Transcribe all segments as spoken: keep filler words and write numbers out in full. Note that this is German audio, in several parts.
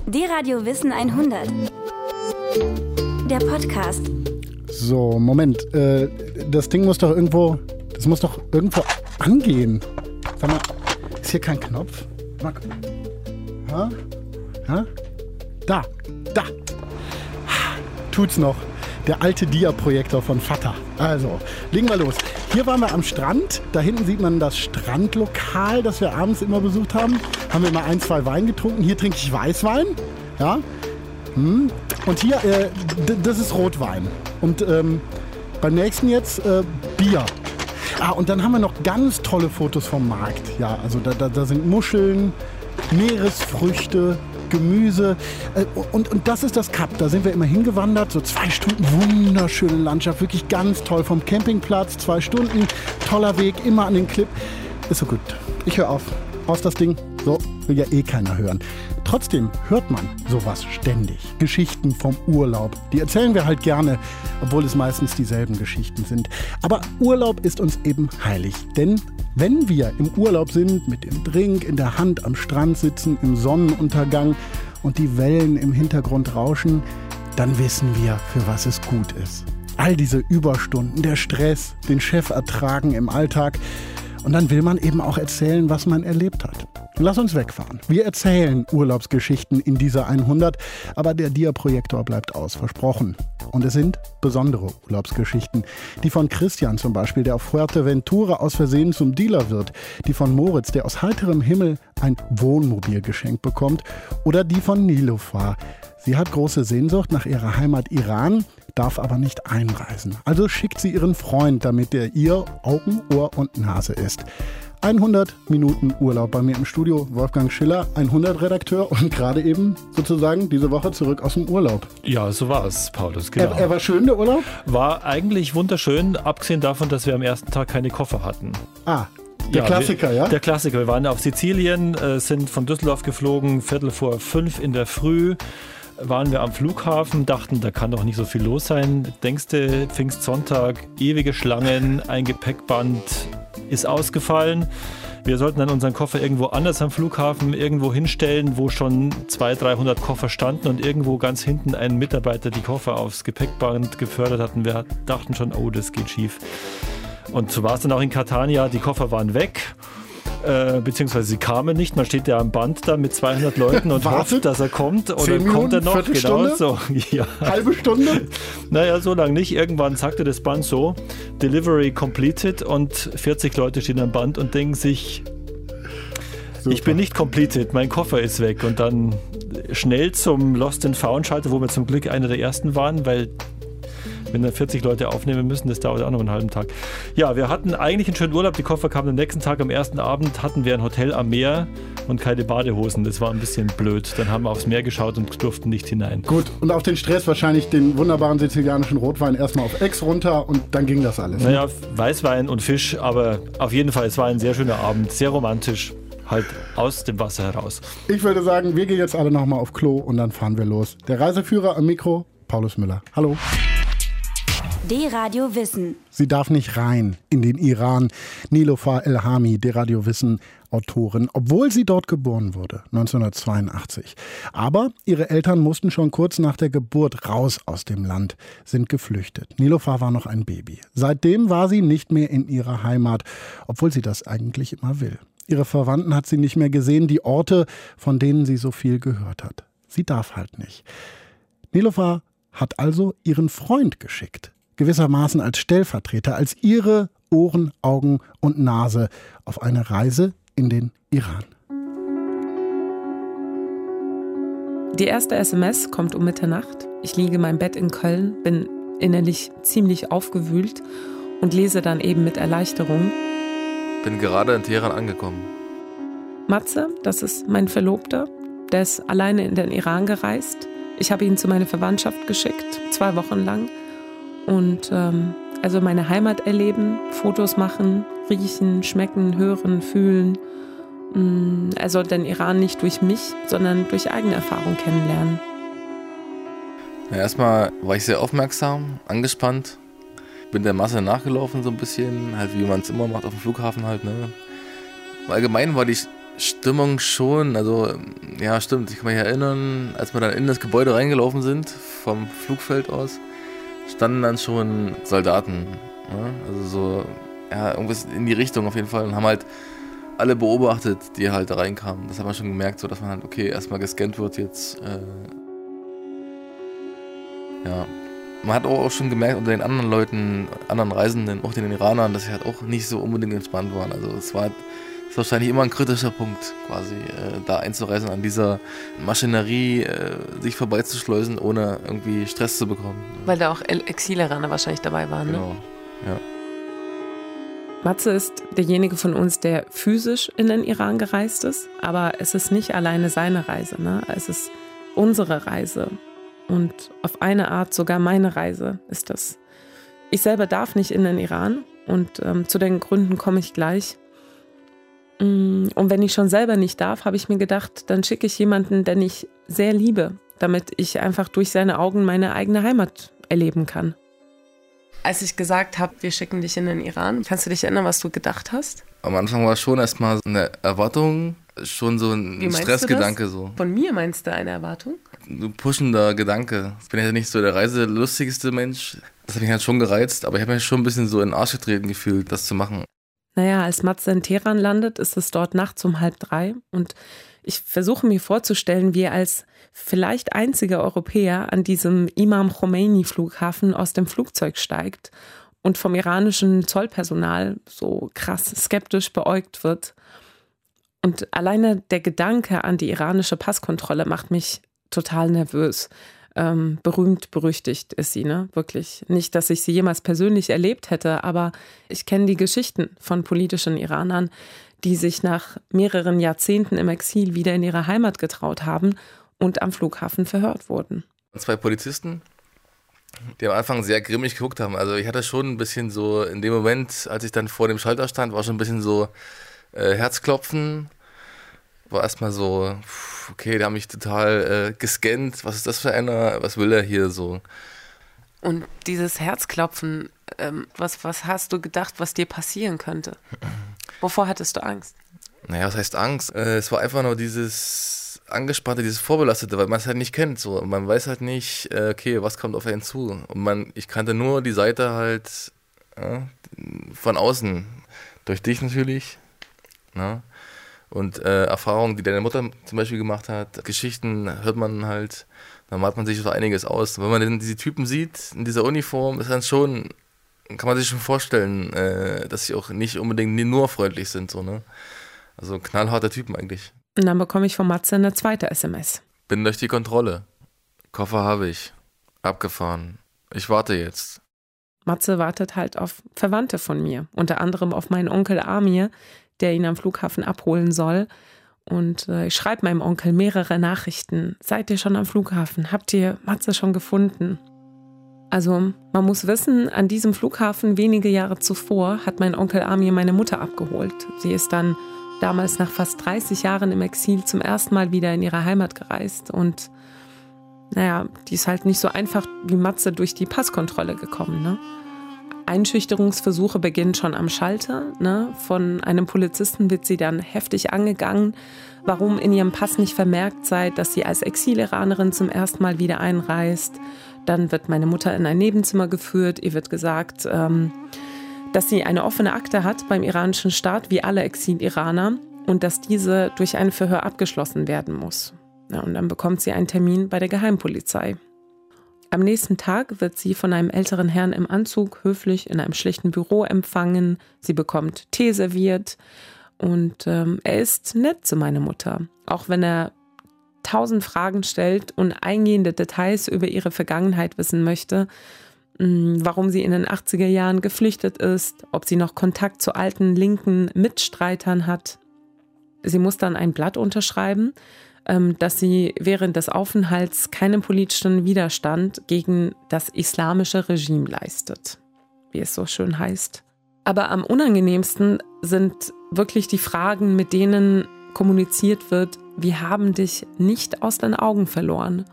D-Radio Wissen hundert. Der Podcast. So, Moment. Äh, das Ding muss doch irgendwo, das muss doch irgendwo angehen. Sag mal, ist hier kein Knopf? Mal, ha? Ha? Da, da. Tut's noch. Der alte Dia-Projektor von Vater. Also, legen wir los. Hier waren wir am Strand. Da hinten sieht man das Strandlokal, das wir abends immer besucht haben. Haben wir mal ein, zwei Wein getrunken. Hier trinke ich Weißwein. Ja. Hm. Und hier, äh, d- das ist Rotwein. Und ähm, beim nächsten jetzt äh, Bier. Ah, und dann haben wir noch ganz tolle Fotos vom Markt. Ja, also da, da, da sind Muscheln, Meeresfrüchte, Gemüse. Äh, und, und das ist das Kap. Da sind wir immer hingewandert. So zwei Stunden, wunderschöne Landschaft. Wirklich ganz toll. Vom Campingplatz, zwei Stunden. Toller Weg, immer an den Clip. Ist so gut. Ich höre auf. Aus das Ding. So, will ja eh keiner hören. Trotzdem hört man sowas ständig. Geschichten vom Urlaub. Die erzählen wir halt gerne, obwohl es meistens dieselben Geschichten sind. Aber Urlaub ist uns eben heilig. Denn wenn wir im Urlaub sind, mit dem Drink in der Hand am Strand sitzen, im Sonnenuntergang und die Wellen im Hintergrund rauschen, dann wissen wir, für was es gut ist. All diese Überstunden, der Stress, den Chef ertragen im Alltag. Und dann will man eben auch erzählen, was man erlebt hat. Lass uns wegfahren. Wir erzählen Urlaubsgeschichten in dieser hundert, aber der Dia-Projektor bleibt aus, versprochen. Und es sind besondere Urlaubsgeschichten. Die von Christian zum Beispiel, der auf Fuerteventura aus Versehen zum Dealer wird. Die von Moritz, der aus heiterem Himmel ein Wohnmobil geschenkt bekommt. Oder die von Nilofar. Sie hat große Sehnsucht nach ihrer Heimat Iran, darf aber nicht einreisen. Also schickt sie ihren Freund, damit der ihr Augen, Ohr und Nase ist. hundert Minuten Urlaub bei mir im Studio. Wolfgang Schiller, hundert-Redakteur und gerade eben sozusagen diese Woche zurück aus dem Urlaub. Ja, so war es, Paulus, genau. Er, er war schön, der Urlaub? War eigentlich wunderschön, abgesehen davon, dass wir am ersten Tag keine Koffer hatten. Ah, der ja, Klassiker, wir, ja? Der Klassiker. Wir waren auf Sizilien, äh, sind von Düsseldorf geflogen, Viertel vor fünf in der Früh. Waren wir am Flughafen, dachten, da kann doch nicht so viel los sein. Denkste, Pfingstsonntag, ewige Schlangen, ein Gepäckband ist ausgefallen. Wir sollten dann unseren Koffer irgendwo anders am Flughafen irgendwo hinstellen, wo schon zweihundert, dreihundert Koffer standen und irgendwo ganz hinten ein Mitarbeiter die Koffer aufs Gepäckband gefördert hatten. Wir dachten schon, oh, das geht schief. Und so war es dann auch in Catania, die Koffer waren weg. Äh, beziehungsweise sie kamen nicht. Man steht ja am Band da mit zweihundert Leuten und hofft, dass er kommt. Oder Minuten, kommt er noch? Viertelstunde? Genau so. Ja. Halbe Stunde? Naja, so lange nicht. Irgendwann sagte das Band so, Delivery completed, und vierzig Leute stehen am Band und denken sich, Super. Ich bin nicht completed, mein Koffer ist weg. Und dann schnell zum Lost and Found Schalter, wo wir zum Glück einer der ersten waren, weil wenn dann vierzig Leute aufnehmen müssen, das dauert auch noch einen halben Tag. Ja, wir hatten eigentlich einen schönen Urlaub. Die Koffer kamen am nächsten Tag. Am ersten Abend hatten wir ein Hotel am Meer und keine Badehosen. Das war ein bisschen blöd. Dann haben wir aufs Meer geschaut und durften nicht hinein. Gut, und auf den Stress wahrscheinlich den wunderbaren sizilianischen Rotwein erstmal auf Ex runter und dann ging das alles. Naja, Weißwein und Fisch, aber auf jeden Fall, es war ein sehr schöner Abend. Sehr romantisch. Halt aus dem Wasser heraus. Ich würde sagen, wir gehen jetzt alle nochmal auf Klo und dann fahren wir los. Der Reiseführer am Mikro, Paulus Müller. Hallo. D-Radio Wissen. Sie darf nicht rein in den Iran. Nilofar Elhami, D-Radio Wissen Autorin, obwohl sie dort geboren wurde, neunzehnhundertzweiundachtzig. Aber ihre Eltern mussten schon kurz nach der Geburt raus aus dem Land, sind geflüchtet. Nilofar war noch ein Baby. Seitdem war sie nicht mehr in ihrer Heimat, obwohl sie das eigentlich immer will. Ihre Verwandten hat sie nicht mehr gesehen, die Orte, von denen sie so viel gehört hat. Sie darf halt nicht. Nilofar hat also ihren Freund geschickt. Gewissermaßen als Stellvertreter, als ihre Ohren, Augen und Nase auf eine Reise in den Iran. Die erste S M S kommt um Mitternacht. Ich liege in meinem Bett in Köln, bin innerlich ziemlich aufgewühlt und lese dann eben mit Erleichterung. Bin gerade in Teheran angekommen. Matze, das ist mein Verlobter, der ist alleine in den Iran gereist. Ich habe ihn zu meiner Verwandtschaft geschickt, zwei Wochen lang. Und ähm, also meine Heimat erleben, Fotos machen, riechen, schmecken, hören, fühlen. Mm, er soll den Iran nicht durch mich, sondern durch eigene Erfahrung kennenlernen. Ja, erstmal war ich sehr aufmerksam, angespannt. Bin der Masse nachgelaufen so ein bisschen, halt wie man es immer macht auf dem Flughafen halt. Ne? Allgemein war die Stimmung schon, also ja stimmt, ich kann mich erinnern, als wir dann in das Gebäude reingelaufen sind, vom Flugfeld aus, standen dann schon Soldaten, ne? Also so, ja, irgendwas in die Richtung auf jeden Fall und haben halt alle beobachtet, die halt da reinkamen. Das hat man schon gemerkt, so dass man halt, okay, erstmal gescannt wird jetzt, äh, ja. Man hat auch schon gemerkt unter den anderen Leuten, anderen Reisenden, auch den Iranern, dass sie halt auch nicht so unbedingt entspannt waren. Also es war ist wahrscheinlich immer ein kritischer Punkt, quasi äh, da einzureisen, an dieser Maschinerie äh, sich vorbeizuschleusen, ohne irgendwie Stress zu bekommen. Weil da auch Exil-Iraner wahrscheinlich dabei waren, genau. Ne? Ja. Matze ist derjenige von uns, der physisch in den Iran gereist ist, aber es ist nicht alleine seine Reise, ne? Es ist unsere Reise und auf eine Art sogar meine Reise ist das. Ich selber darf nicht in den Iran und ähm, zu den Gründen komme ich gleich. Und wenn ich schon selber nicht darf, habe ich mir gedacht, dann schicke ich jemanden, den ich sehr liebe, damit ich einfach durch seine Augen meine eigene Heimat erleben kann. Als ich gesagt habe, wir schicken dich in den Iran, kannst du dich erinnern, was du gedacht hast? Am Anfang war es schon erstmal eine Erwartung, schon so ein Stressgedanke. So. Von mir meinst du eine Erwartung? Ein pushender Gedanke. Ich bin ja nicht so der reiselustigste Mensch. Das hat mich halt schon gereizt, aber ich habe mich schon ein bisschen so in den Arsch getreten gefühlt, das zu machen. Naja, als Matze in Teheran landet, ist es dort nachts um halb drei und ich versuche mir vorzustellen, wie er als vielleicht einziger Europäer an diesem Imam Khomeini-Flughafen aus dem Flugzeug steigt und vom iranischen Zollpersonal so krass skeptisch beäugt wird. Und alleine der Gedanke an die iranische Passkontrolle macht mich total nervös. Ähm, berühmt, berüchtigt ist sie, ne? Wirklich. Nicht, dass ich sie jemals persönlich erlebt hätte, aber ich kenne die Geschichten von politischen Iranern, die sich nach mehreren Jahrzehnten im Exil wieder in ihre Heimat getraut haben und am Flughafen verhört wurden. Zwei Polizisten, die am Anfang sehr grimmig geguckt haben. Also ich hatte schon ein bisschen so, in dem Moment, als ich dann vor dem Schalter stand, war schon ein bisschen so äh, Herzklopfen. War erstmal so, okay, die haben mich total äh, gescannt. Was ist das für einer? Was will er hier so? Und dieses Herzklopfen, ähm, was, was hast du gedacht, was dir passieren könnte? Wovor hattest du Angst? Naja, was heißt Angst? Äh, es war einfach nur dieses Angespannte, dieses Vorbelastete, weil man es halt nicht kennt. So. Man weiß halt nicht, äh, okay, was kommt auf einen zu. Und man, ich kannte nur die Seite halt ja, von außen. Durch dich natürlich. Na? Und äh, Erfahrungen, die deine Mutter zum Beispiel gemacht hat, Geschichten hört man halt, dann malt man sich so einiges aus. Wenn man denn diese Typen sieht, in dieser Uniform, ist dann schon, kann man sich schon vorstellen, äh, dass sie auch nicht unbedingt nur freundlich sind. So, ne? Also knallharte Typen eigentlich. Und dann bekomme ich von Matze eine zweite S M S. Bin durch die Kontrolle. Koffer habe ich. Abgefahren. Ich warte jetzt. Matze wartet halt auf Verwandte von mir, unter anderem auf meinen Onkel Amir, der ihn am Flughafen abholen soll. Und äh, ich schreibe meinem Onkel mehrere Nachrichten. Seid ihr schon am Flughafen? Habt ihr Matze schon gefunden? Also man muss wissen, an diesem Flughafen wenige Jahre zuvor hat mein Onkel Amir meine Mutter abgeholt. Sie ist dann damals nach fast dreißig Jahren im Exil zum ersten Mal wieder in ihre Heimat gereist. Und naja, die ist halt nicht so einfach wie Matze durch die Passkontrolle gekommen, ne? Einschüchterungsversuche beginnen schon am Schalter. Ne? Von einem Polizisten wird sie dann heftig angegangen, warum in ihrem Pass nicht vermerkt sei, dass sie als Exil-Iranerin zum ersten Mal wieder einreist. Dann wird meine Mutter in ein Nebenzimmer geführt. Ihr wird gesagt, ähm, dass sie eine offene Akte hat beim iranischen Staat, wie alle Exil-Iraner, und dass diese durch ein Verhör abgeschlossen werden muss. Ja, und dann bekommt sie einen Termin bei der Geheimpolizei. Am nächsten Tag wird sie von einem älteren Herrn im Anzug höflich in einem schlichten Büro empfangen. Sie bekommt Tee serviert und ähm, er ist nett zu meiner Mutter. Auch wenn er tausend Fragen stellt und eingehende Details über ihre Vergangenheit wissen möchte, mh, warum sie in den achtziger Jahren geflüchtet ist, ob sie noch Kontakt zu alten linken Mitstreitern hat. Sie muss dann ein Blatt unterschreiben, dass sie während des Aufenthalts keinen politischen Widerstand gegen das islamische Regime leistet, wie es so schön heißt. Aber am unangenehmsten sind wirklich die Fragen, mit denen kommuniziert wird, wir haben dich nicht aus den Augen verloren.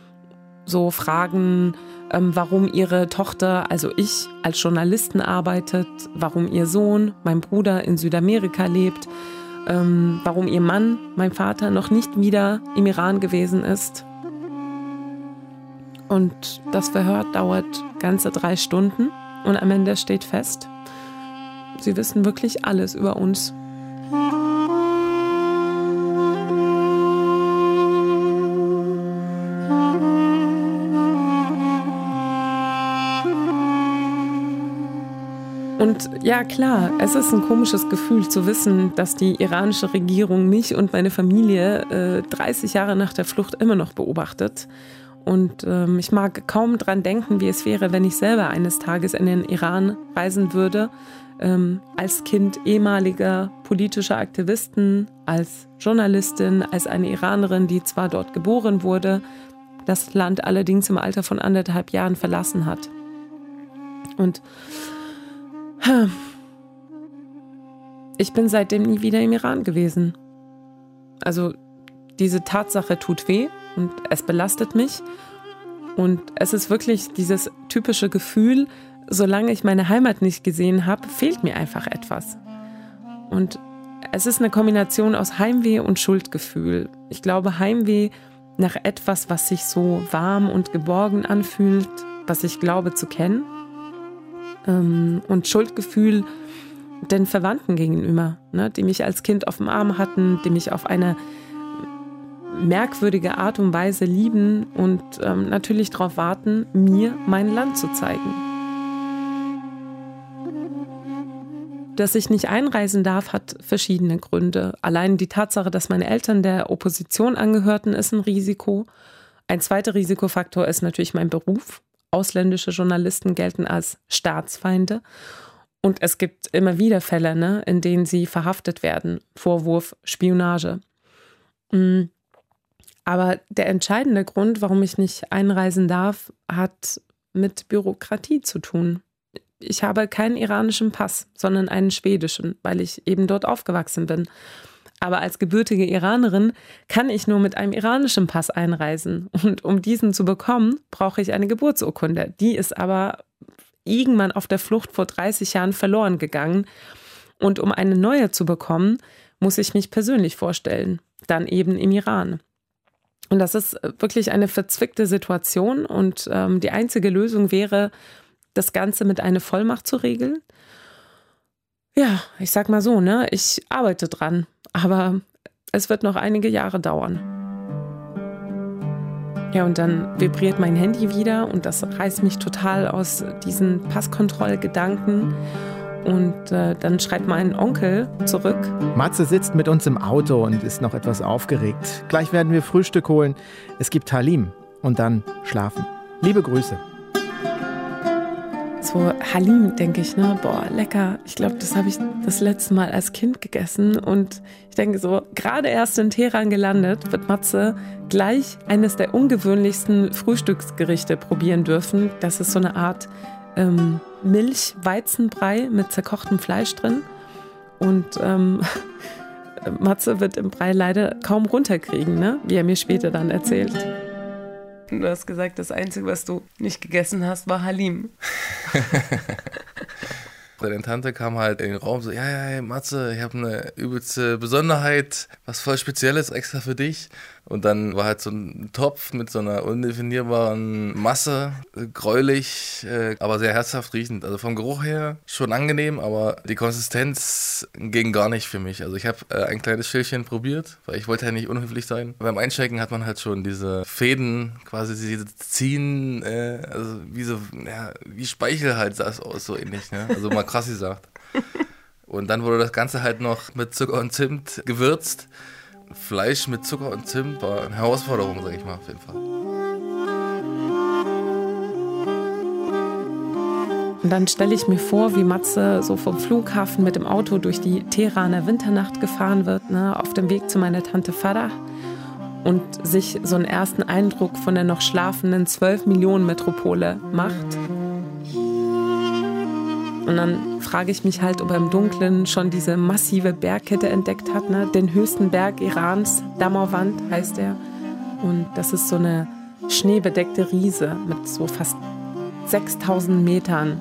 So Fragen, warum ihre Tochter, also ich, als Journalistin arbeitet, warum ihr Sohn, mein Bruder, in Südamerika lebt, ähm, warum ihr Mann, mein Vater, noch nicht wieder im Iran gewesen ist. Und das Verhör dauert ganze drei Stunden und am Ende steht fest, sie wissen wirklich alles über uns. Und ja, klar, es ist ein komisches Gefühl zu wissen, dass die iranische Regierung mich und meine Familie äh, dreißig Jahre nach der Flucht immer noch beobachtet. Und ähm, ich mag kaum dran denken, wie es wäre, wenn ich selber eines Tages in den Iran reisen würde, ähm, als Kind ehemaliger politischer Aktivisten, als Journalistin, als eine Iranerin, die zwar dort geboren wurde, das Land allerdings im Alter von anderthalb Jahren verlassen hat. Und ich bin seitdem nie wieder im Iran gewesen. Also diese Tatsache tut weh und es belastet mich. Und es ist wirklich dieses typische Gefühl, solange ich meine Heimat nicht gesehen habe, fehlt mir einfach etwas. Und es ist eine Kombination aus Heimweh und Schuldgefühl. Ich glaube, Heimweh nach etwas, was sich so warm und geborgen anfühlt, was ich glaube zu kennen. Und Schuldgefühl den Verwandten gegenüber, ne, die mich als Kind auf dem Arm hatten, die mich auf eine merkwürdige Art und Weise lieben und ähm, natürlich darauf warten, mir mein Land zu zeigen. Dass ich nicht einreisen darf, hat verschiedene Gründe. Allein die Tatsache, dass meine Eltern der Opposition angehörten, ist ein Risiko. Ein zweiter Risikofaktor ist natürlich mein Beruf. Ausländische Journalisten gelten als Staatsfeinde. Und es gibt immer wieder Fälle, ne, in denen sie verhaftet werden. Vorwurf Spionage. Aber der entscheidende Grund, warum ich nicht einreisen darf, hat mit Bürokratie zu tun. Ich habe keinen iranischen Pass, sondern einen schwedischen, weil ich eben dort aufgewachsen bin. Aber als gebürtige Iranerin kann ich nur mit einem iranischen Pass einreisen. Und um diesen zu bekommen, brauche ich eine Geburtsurkunde. Die ist aber irgendwann auf der Flucht vor dreißig Jahren verloren gegangen. Und um eine neue zu bekommen, muss ich mich persönlich vorstellen. Dann eben im Iran. Und das ist wirklich eine verzwickte Situation. Und ähm, die einzige Lösung wäre, das Ganze mit einer Vollmacht zu regeln. Ja, ich sag mal so, ne, ich arbeite dran. Aber es wird noch einige Jahre dauern. Ja, und dann vibriert mein Handy wieder und das reißt mich total aus diesen Passkontrollgedanken. Und äh, dann schreibt mein Onkel zurück. Matze sitzt mit uns im Auto und ist noch etwas aufgeregt. Gleich werden wir Frühstück holen. Es gibt Halim und dann schlafen. Liebe Grüße. So Halim, denke ich, ne? Boah, lecker. Ich glaube, das habe ich das letzte Mal als Kind gegessen. Und ich denke so, gerade erst in Teheran gelandet, wird Matze gleich eines der ungewöhnlichsten Frühstücksgerichte probieren dürfen. Das ist so eine Art ähm, Milch-Weizenbrei mit zerkochtem Fleisch drin. Und ähm, Matze wird im Brei leider kaum runterkriegen, ne? Wie er mir später dann erzählt. Du hast gesagt, das Einzige, was du nicht gegessen hast, war Halim. Deine Tante kam halt in den Raum so, ja, ja, ja, Matze, ich habe eine übelste Besonderheit, was voll Spezielles extra für dich. Und dann war halt so ein Topf mit so einer undefinierbaren Masse, gräulich, äh, aber sehr herzhaft riechend. Also vom Geruch her schon angenehm, aber die Konsistenz ging gar nicht für mich. Also ich habe äh, ein kleines Schälchen probiert, weil ich wollte ja nicht unhöflich sein. Beim Einschenken hat man halt schon diese Fäden, quasi diese ziehen, äh, also wie so, ja, wie Speichel halt sah es aus, so ähnlich, ne? Also mal krass gesagt. Und dann wurde das Ganze halt noch mit Zucker und Zimt gewürzt. Fleisch mit Zucker und Zimt war eine Herausforderung, sag ich mal, auf jeden Fall. Und dann stelle ich mir vor, wie Matze so vom Flughafen mit dem Auto durch die Teheraner Winternacht gefahren wird, ne, auf dem Weg zu meiner Tante Farah und sich so einen ersten Eindruck von der noch schlafenden zwölf Millionen Metropole macht. Und dann frage ich mich halt, ob er im Dunkeln schon diese massive Bergkette entdeckt hat, ne? Den höchsten Berg Irans, Damawand heißt er. Und das ist so eine schneebedeckte Riese mit so fast sechstausend Metern,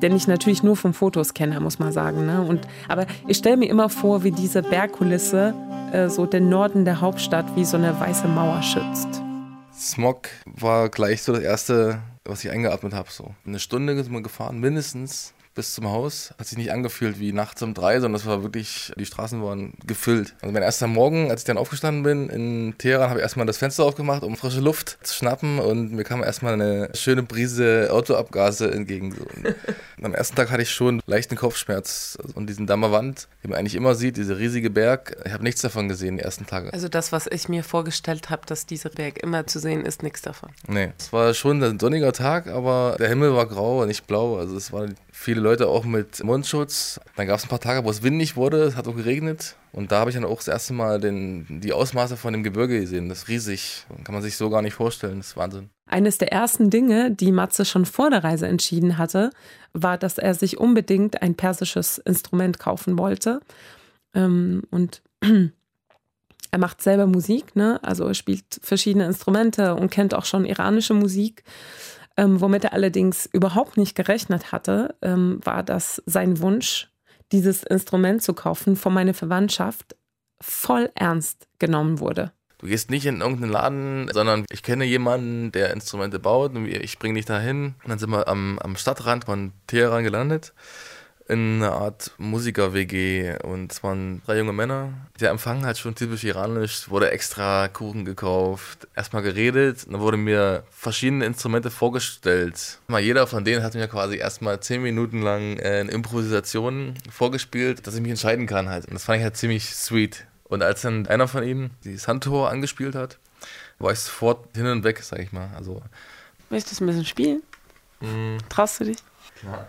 den ich natürlich nur von Fotos kenne, muss man sagen. Ne? Und, aber ich stelle mir immer vor, wie diese Bergkulisse äh, so den Norden der Hauptstadt wie so eine weiße Mauer schützt. Smog war gleich so das Erste, was ich eingeatmet habe. So. Eine Stunde sind wir gefahren, mindestens bis zum Haus. Hat sich nicht angefühlt wie nachts um drei, sondern es war wirklich, die Straßen waren gefüllt. Also mein erster Morgen, als ich dann aufgestanden bin in Teheran, habe ich erstmal das Fenster aufgemacht, um frische Luft zu schnappen, und mir kam erstmal eine schöne Brise Autoabgase entgegen. So. Am ersten Tag hatte ich schon leichten Kopfschmerz und diesen Dammerwand, den man eigentlich immer sieht, dieser riesige Berg. Ich habe nichts davon gesehen die ersten Tage. Also das, was ich mir vorgestellt habe, dass dieser Berg immer zu sehen ist, nichts davon. Nee, es war schon ein sonniger Tag, aber der Himmel war grau und nicht blau. Also es waren viele Leute auch mit Mundschutz. Dann gab es ein paar Tage, wo es windig wurde, es hat auch geregnet. Und da habe ich dann auch das erste Mal den, die Ausmaße von dem Gebirge gesehen. Das ist riesig, kann man sich so gar nicht vorstellen, das ist Wahnsinn. Eines der ersten Dinge, die Matze schon vor der Reise entschieden hatte, war, dass er sich unbedingt ein persisches Instrument kaufen wollte. Und er macht selber Musik, ne? Also er spielt verschiedene Instrumente und kennt auch schon iranische Musik. Ähm, womit er allerdings überhaupt nicht gerechnet hatte, ähm, war, dass sein Wunsch, dieses Instrument zu kaufen, von meiner Verwandtschaft voll ernst genommen wurde. Du gehst nicht in irgendeinen Laden, sondern ich kenne jemanden, der Instrumente baut, und ich bringe dich dahin. Und dann sind wir am, am Stadtrand von Teheran gelandet, in einer Art Musiker-W G, und es waren drei junge Männer. Der Empfang halt schon typisch iranisch, wurde extra Kuchen gekauft, erstmal geredet, und dann wurde mir verschiedene Instrumente vorgestellt. Mal jeder von denen hat mir quasi erstmal zehn Minuten lang äh, eine Improvisation vorgespielt, dass ich mich entscheiden kann halt. Und das fand ich halt ziemlich sweet. Und als dann einer von ihnen die Santur angespielt hat, war ich sofort hin und weg, sag ich mal. Also, möchtest du ein bisschen spielen? Mm. Traust du dich? Klar.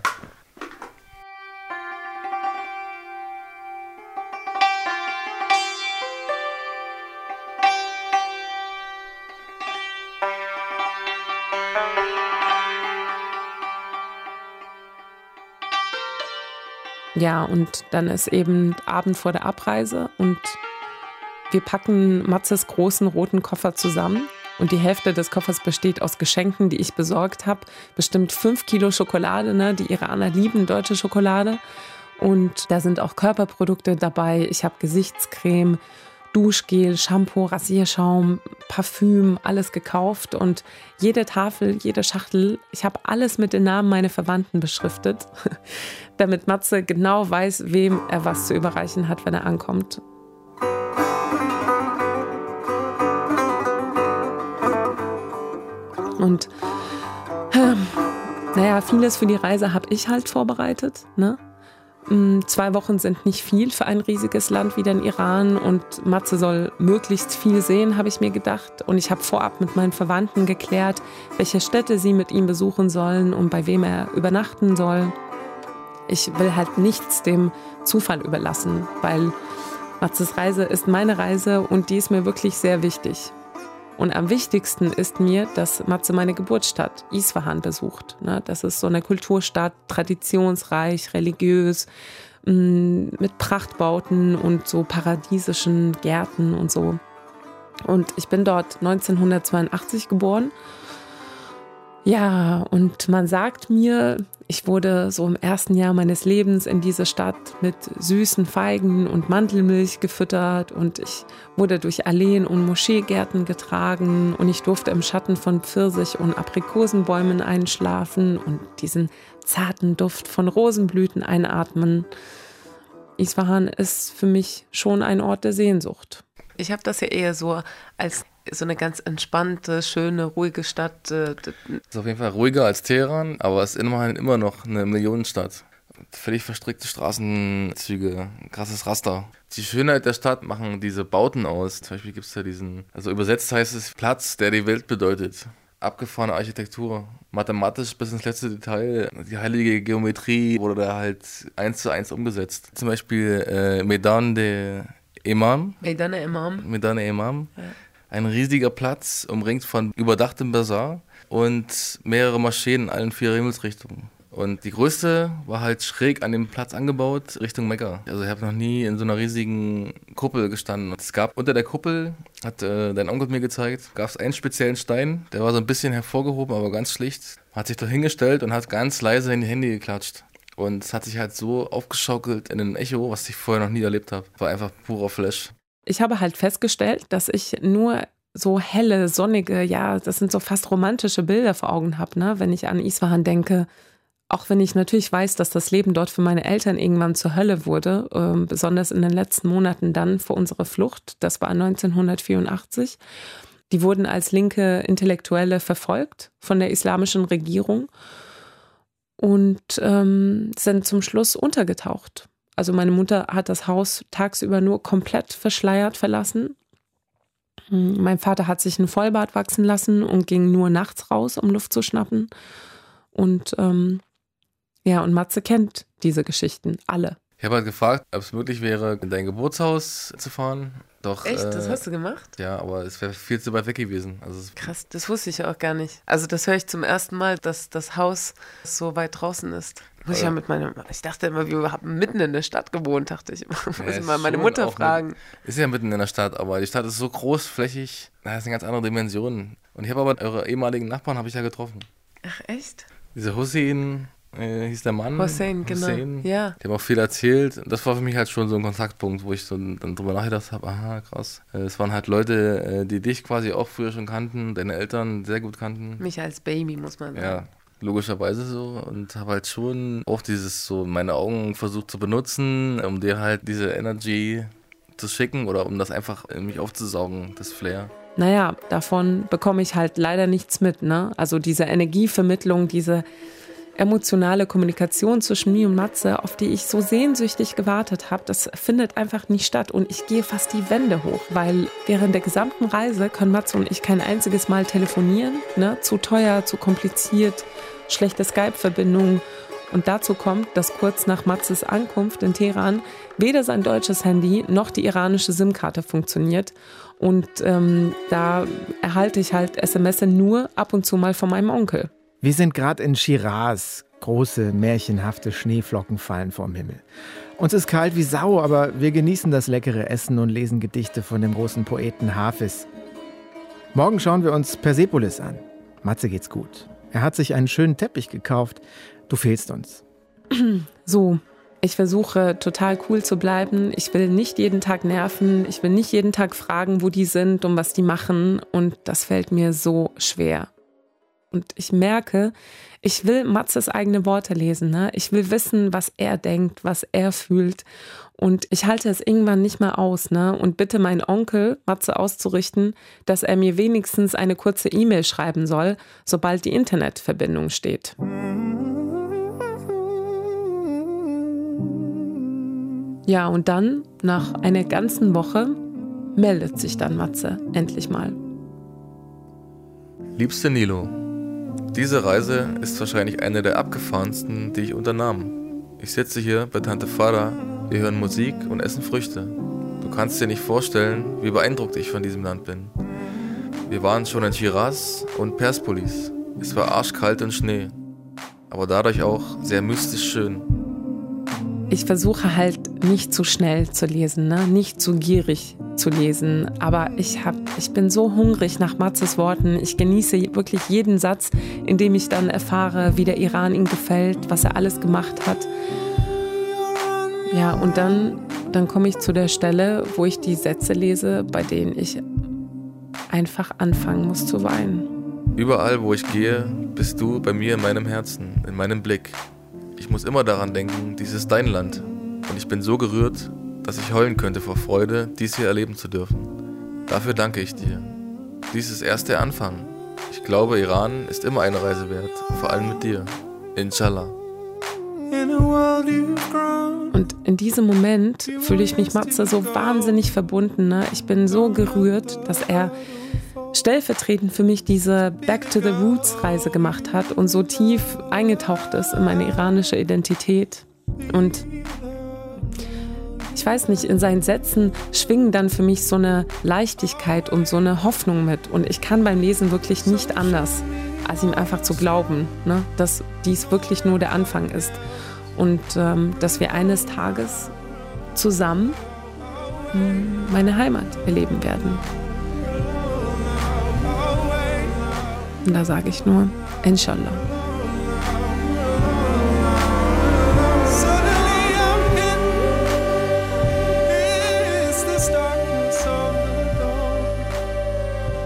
Ja, und dann ist eben Abend vor der Abreise und wir packen Matzes großen roten Koffer zusammen. Und die Hälfte des Koffers besteht aus Geschenken, die ich besorgt habe. Bestimmt fünf Kilo Schokolade, ne? Die Iraner lieben deutsche Schokolade. Und da sind auch Körperprodukte dabei. Ich habe Gesichtscreme, Duschgel, Shampoo, Rasierschaum, Parfüm, alles gekauft. Und jede Tafel, jede Schachtel, ich habe alles mit den Namen meiner Verwandten beschriftet, damit Matze genau weiß, wem er was zu überreichen hat, wenn er ankommt. Und äh, naja, vieles für die Reise habe ich halt vorbereitet, ne? Zwei Wochen sind nicht viel für ein riesiges Land wie den Iran, und Matze soll möglichst viel sehen, habe ich mir gedacht. Und ich habe vorab mit meinen Verwandten geklärt, welche Städte sie mit ihm besuchen sollen und bei wem er übernachten soll. Ich will halt nichts dem Zufall überlassen, weil Matzes Reise ist meine Reise und die ist mir wirklich sehr wichtig. Und am wichtigsten ist mir, dass Matze meine Geburtsstadt Isfahan besucht. Das ist so eine Kulturstadt, traditionsreich, religiös, mit Prachtbauten und so paradiesischen Gärten und so. Und ich bin dort neunzehnhundertzweiundachtzig geboren. Ja, und man sagt mir, ich wurde so im ersten Jahr meines Lebens in diese Stadt mit süßen Feigen und Mandelmilch gefüttert, und ich wurde durch Alleen und Moscheegärten getragen, und ich durfte im Schatten von Pfirsich- und Aprikosenbäumen einschlafen und diesen zarten Duft von Rosenblüten einatmen. Isfahan ist für mich schon ein Ort der Sehnsucht. Ich habe das ja eher so als so eine ganz entspannte, schöne, ruhige Stadt. Ist auf jeden Fall ruhiger als Teheran, aber es ist immerhin immer noch eine Millionenstadt. Völlig verstrickte Straßenzüge, krasses Raster. Die Schönheit der Stadt machen diese Bauten aus. Zum Beispiel gibt es da diesen, also übersetzt heißt es Platz, der die Welt bedeutet. Abgefahrene Architektur, mathematisch bis ins letzte Detail. Die heilige Geometrie wurde da halt eins zu eins umgesetzt. Zum Beispiel äh, Meydan de Imam. Meydan e Imam. Meydan e Imam. Ja. Ein riesiger Platz, umringt von überdachtem Bazar und mehrere Moscheen in allen vier Himmelsrichtungen. Und die größte war halt schräg an dem Platz angebaut, Richtung Mekka. Also ich habe noch nie in so einer riesigen Kuppel gestanden. Und es gab unter der Kuppel, hat äh, dein Onkel mir gezeigt, gab es einen speziellen Stein, der war so ein bisschen hervorgehoben, aber ganz schlicht. Man hat sich da hingestellt und hat ganz leise in die Hände geklatscht. Und es hat sich halt so aufgeschaukelt in ein Echo, was ich vorher noch nie erlebt habe. War einfach purer Flash. Ich habe halt festgestellt, dass ich nur so helle, sonnige, ja, das sind so fast romantische Bilder vor Augen habe, ne? Wenn ich an Isfahan denke. Auch wenn ich natürlich weiß, dass das Leben dort für meine Eltern irgendwann zur Hölle wurde, äh, besonders in den letzten Monaten dann vor unserer Flucht, das war neunzehnhundertvierundachtzig. Die wurden als linke Intellektuelle verfolgt von der islamischen Regierung und ähm, sind zum Schluss untergetaucht. Also meine Mutter hat das Haus tagsüber nur komplett verschleiert verlassen. Mein Vater hat sich einen Vollbart wachsen lassen und ging nur nachts raus, um Luft zu schnappen. Und ähm, ja, und Matze kennt diese Geschichten, alle. Ich habe halt gefragt, ob es möglich wäre, in dein Geburtshaus zu fahren. Doch, Echt? Äh, das hast du gemacht? Ja, aber es wäre viel zu weit weg gewesen. Also krass, das wusste ich auch gar nicht. Also das höre ich zum ersten Mal, dass das Haus so weit draußen ist. Muss ich ja mit meinem, ich dachte immer, wir haben mitten in der Stadt gewohnt, dachte ich immer. Muss ja, ich mal meine Mutter fragen. Mit, ist ja mitten in der Stadt, aber die Stadt ist so großflächig, das ist eine ganz andere Dimension. Und ich habe aber eure ehemaligen Nachbarn habe ich ja getroffen. Ach echt? Dieser Hussein äh, hieß der Mann. Hussein, genau. Hussein. Ja. Die haben auch viel erzählt. Das war für mich halt schon so ein Kontaktpunkt, wo ich so dann drüber nachgedacht habe, aha, krass. Es waren halt Leute, die dich quasi auch früher schon kannten, deine Eltern sehr gut kannten. Mich als Baby, muss man sagen. Ja, logischerweise so. Und habe halt schon auch dieses so meine Augen versucht zu benutzen, um dir halt diese Energy zu schicken oder um das einfach in mich aufzusaugen, das Flair. Naja, davon bekomme ich halt leider nichts mit, ne? Also diese Energievermittlung, diese emotionale Kommunikation zwischen mir und Matze, auf die ich so sehnsüchtig gewartet habe, das findet einfach nicht statt. Und ich gehe fast die Wände hoch, weil während der gesamten Reise können Matze und ich kein einziges Mal telefonieren, ne? Zu teuer, zu kompliziert, schlechte Skype-Verbindung. Und dazu kommt, dass kurz nach Matzes Ankunft in Teheran weder sein deutsches Handy noch die iranische SIM-Karte funktioniert. Und ähm, da erhalte ich halt S M S nur ab und zu mal von meinem Onkel. Wir sind gerade in Schiraz. Große, märchenhafte Schneeflocken fallen vom Himmel. Uns ist kalt wie Sau, aber wir genießen das leckere Essen und lesen Gedichte von dem großen Poeten Hafiz. Morgen schauen wir uns Persepolis an. Matze geht's gut. Er hat sich einen schönen Teppich gekauft. Du fehlst uns. So, ich versuche total cool zu bleiben. Ich will nicht jeden Tag nerven. Ich will nicht jeden Tag fragen, wo die sind und was die machen. Und das fällt mir so schwer. Und ich merke, ich will Matzes eigene Worte lesen. Ne? Ich will wissen, was er denkt, was er fühlt. Und ich halte es irgendwann nicht mehr aus. Ne? Und bitte meinen Onkel, Matze auszurichten, dass er mir wenigstens eine kurze E-Mail schreiben soll, sobald die Internetverbindung steht. Ja, und dann, nach einer ganzen Woche, meldet sich dann Matze endlich mal. Liebste Nilo, diese Reise ist wahrscheinlich eine der abgefahrensten, die ich unternahm. Ich sitze hier bei Tante Farah, wir hören Musik und essen Früchte. Du kannst dir nicht vorstellen, wie beeindruckt ich von diesem Land bin. Wir waren schon in Schiraz und Persepolis. Es war arschkalt und Schnee, aber dadurch auch sehr mystisch schön. Ich versuche halt nicht zu schnell zu lesen, ne? Nicht zu gierig zu lesen, aber ich, hab, ich bin so hungrig nach Matzes Worten. Ich genieße wirklich jeden Satz, in dem ich dann erfahre, wie der Iran ihm gefällt, was er alles gemacht hat. Ja, und dann, dann komme ich zu der Stelle, wo ich die Sätze lese, bei denen ich einfach anfangen muss zu weinen. Überall, wo ich gehe, bist du bei mir in meinem Herzen, in meinem Blick. Ich muss immer daran denken, dies ist dein Land. Und ich bin so gerührt, dass ich heulen könnte vor Freude, dies hier erleben zu dürfen. Dafür danke ich dir. Dies ist erst der Anfang. Ich glaube, Iran ist immer eine Reise wert, vor allem mit dir. Inshallah. Und in diesem Moment fühle ich mich Matze so wahnsinnig verbunden. Ne? Ich bin so gerührt, dass er stellvertretend für mich diese Back-to-the-Roots-Reise gemacht hat und so tief eingetaucht ist in meine iranische Identität. Und ich weiß nicht, in seinen Sätzen schwingen dann für mich so eine Leichtigkeit und so eine Hoffnung mit. Und ich kann beim Lesen wirklich nicht anders, als ihm einfach zu glauben, ne, dass dies wirklich nur der Anfang ist. Und ähm, dass wir eines Tages zusammen mh, meine Heimat erleben werden. Und da sage ich nur, Inshallah.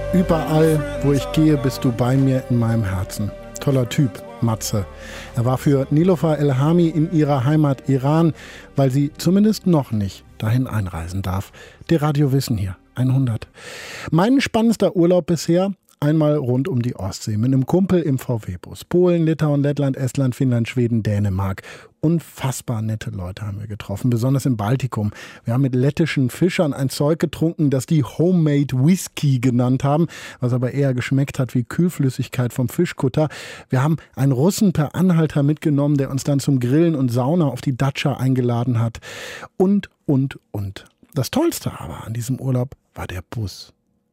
Überall, wo ich gehe, bist du bei mir in meinem Herzen. Toller Typ, Matze. Er war für Niloufar Elhami in ihrer Heimat Iran, weil sie zumindest noch nicht dahin einreisen darf. Der Radio Wissen hier, hundert. Mein spannendster Urlaub bisher? Einmal rund um die Ostsee mit einem Kumpel im V W-Bus. Polen, Litauen, Lettland, Estland, Finnland, Schweden, Dänemark. Unfassbar nette Leute haben wir getroffen, besonders im Baltikum. Wir haben mit lettischen Fischern ein Zeug getrunken, das die Homemade Whisky genannt haben, was aber eher geschmeckt hat wie Kühlflüssigkeit vom Fischkutter. Wir haben einen Russen per Anhalter mitgenommen, der uns dann zum Grillen und Sauna auf die Datscha eingeladen hat. Und, und, und. Das Tollste aber an diesem Urlaub war der Bus.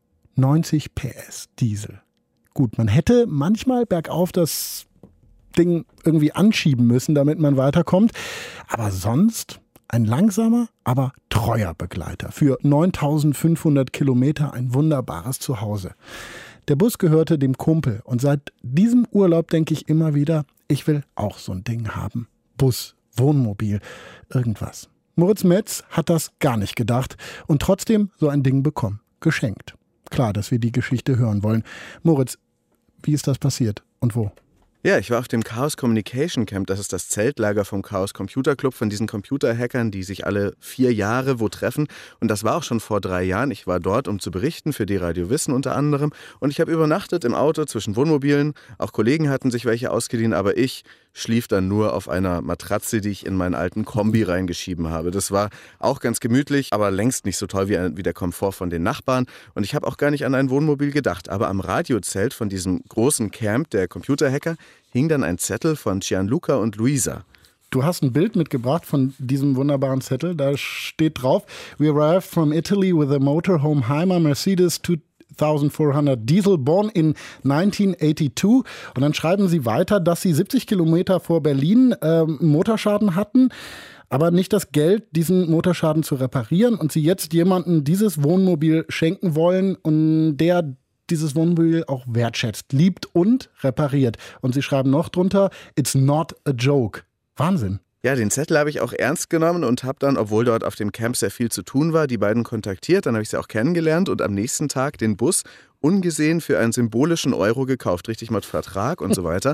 neunzig P S Diesel. Gut, man hätte manchmal bergauf das Ding irgendwie anschieben müssen, damit man weiterkommt. Aber sonst ein langsamer, aber treuer Begleiter. Für neuntausendfünfhundert Kilometer ein wunderbares Zuhause. Der Bus gehörte dem Kumpel und seit diesem Urlaub denke ich immer wieder, ich will auch so ein Ding haben. Bus, Wohnmobil, irgendwas. Moritz Metz hat das gar nicht gedacht und trotzdem so ein Ding bekommen. Geschenkt. Klar, dass wir die Geschichte hören wollen. Moritz, wie ist das passiert und wo? Ja, ich war auf dem Chaos Communication Camp. Das ist das Zeltlager vom Chaos Computer Club, von diesen Computerhackern, die sich alle vier Jahre wo treffen. Und das war auch schon vor drei Jahren. Ich war dort, um zu berichten, für die Radio Wissen unter anderem. Und ich habe übernachtet im Auto zwischen Wohnmobilen. Auch Kollegen hatten sich welche ausgeliehen, aber ich schlief dann nur auf einer Matratze, die ich in meinen alten Kombi reingeschieben habe. Das war auch ganz gemütlich, aber längst nicht so toll wie, wie der Komfort von den Nachbarn. Und ich habe auch gar nicht an ein Wohnmobil gedacht. Aber am Radiozelt von diesem großen Camp der Computerhacker hing dann ein Zettel von Gianluca und Luisa. Du hast ein Bild mitgebracht von diesem wunderbaren Zettel. Da steht drauf: We arrived from Italy with a motorhome Heimer Mercedes viertausendvierhundert Diesel, born in neunzehnhundertzweiundachtzig. Und dann schreiben sie weiter, dass sie siebzig Kilometer vor Berlin ähm, Motorschaden hatten, aber nicht das Geld, diesen Motorschaden zu reparieren. Und sie jetzt jemandem dieses Wohnmobil schenken wollen und der dieses Wohnmobil auch wertschätzt, liebt und repariert. Und sie schreiben noch drunter, it's not a joke. Wahnsinn. Ja, den Zettel habe ich auch ernst genommen und habe dann, obwohl dort auf dem Camp sehr viel zu tun war, die beiden kontaktiert. Dann habe ich sie auch kennengelernt und am nächsten Tag den Bus ungesehen für einen symbolischen Euro gekauft, richtig mit Vertrag und so weiter.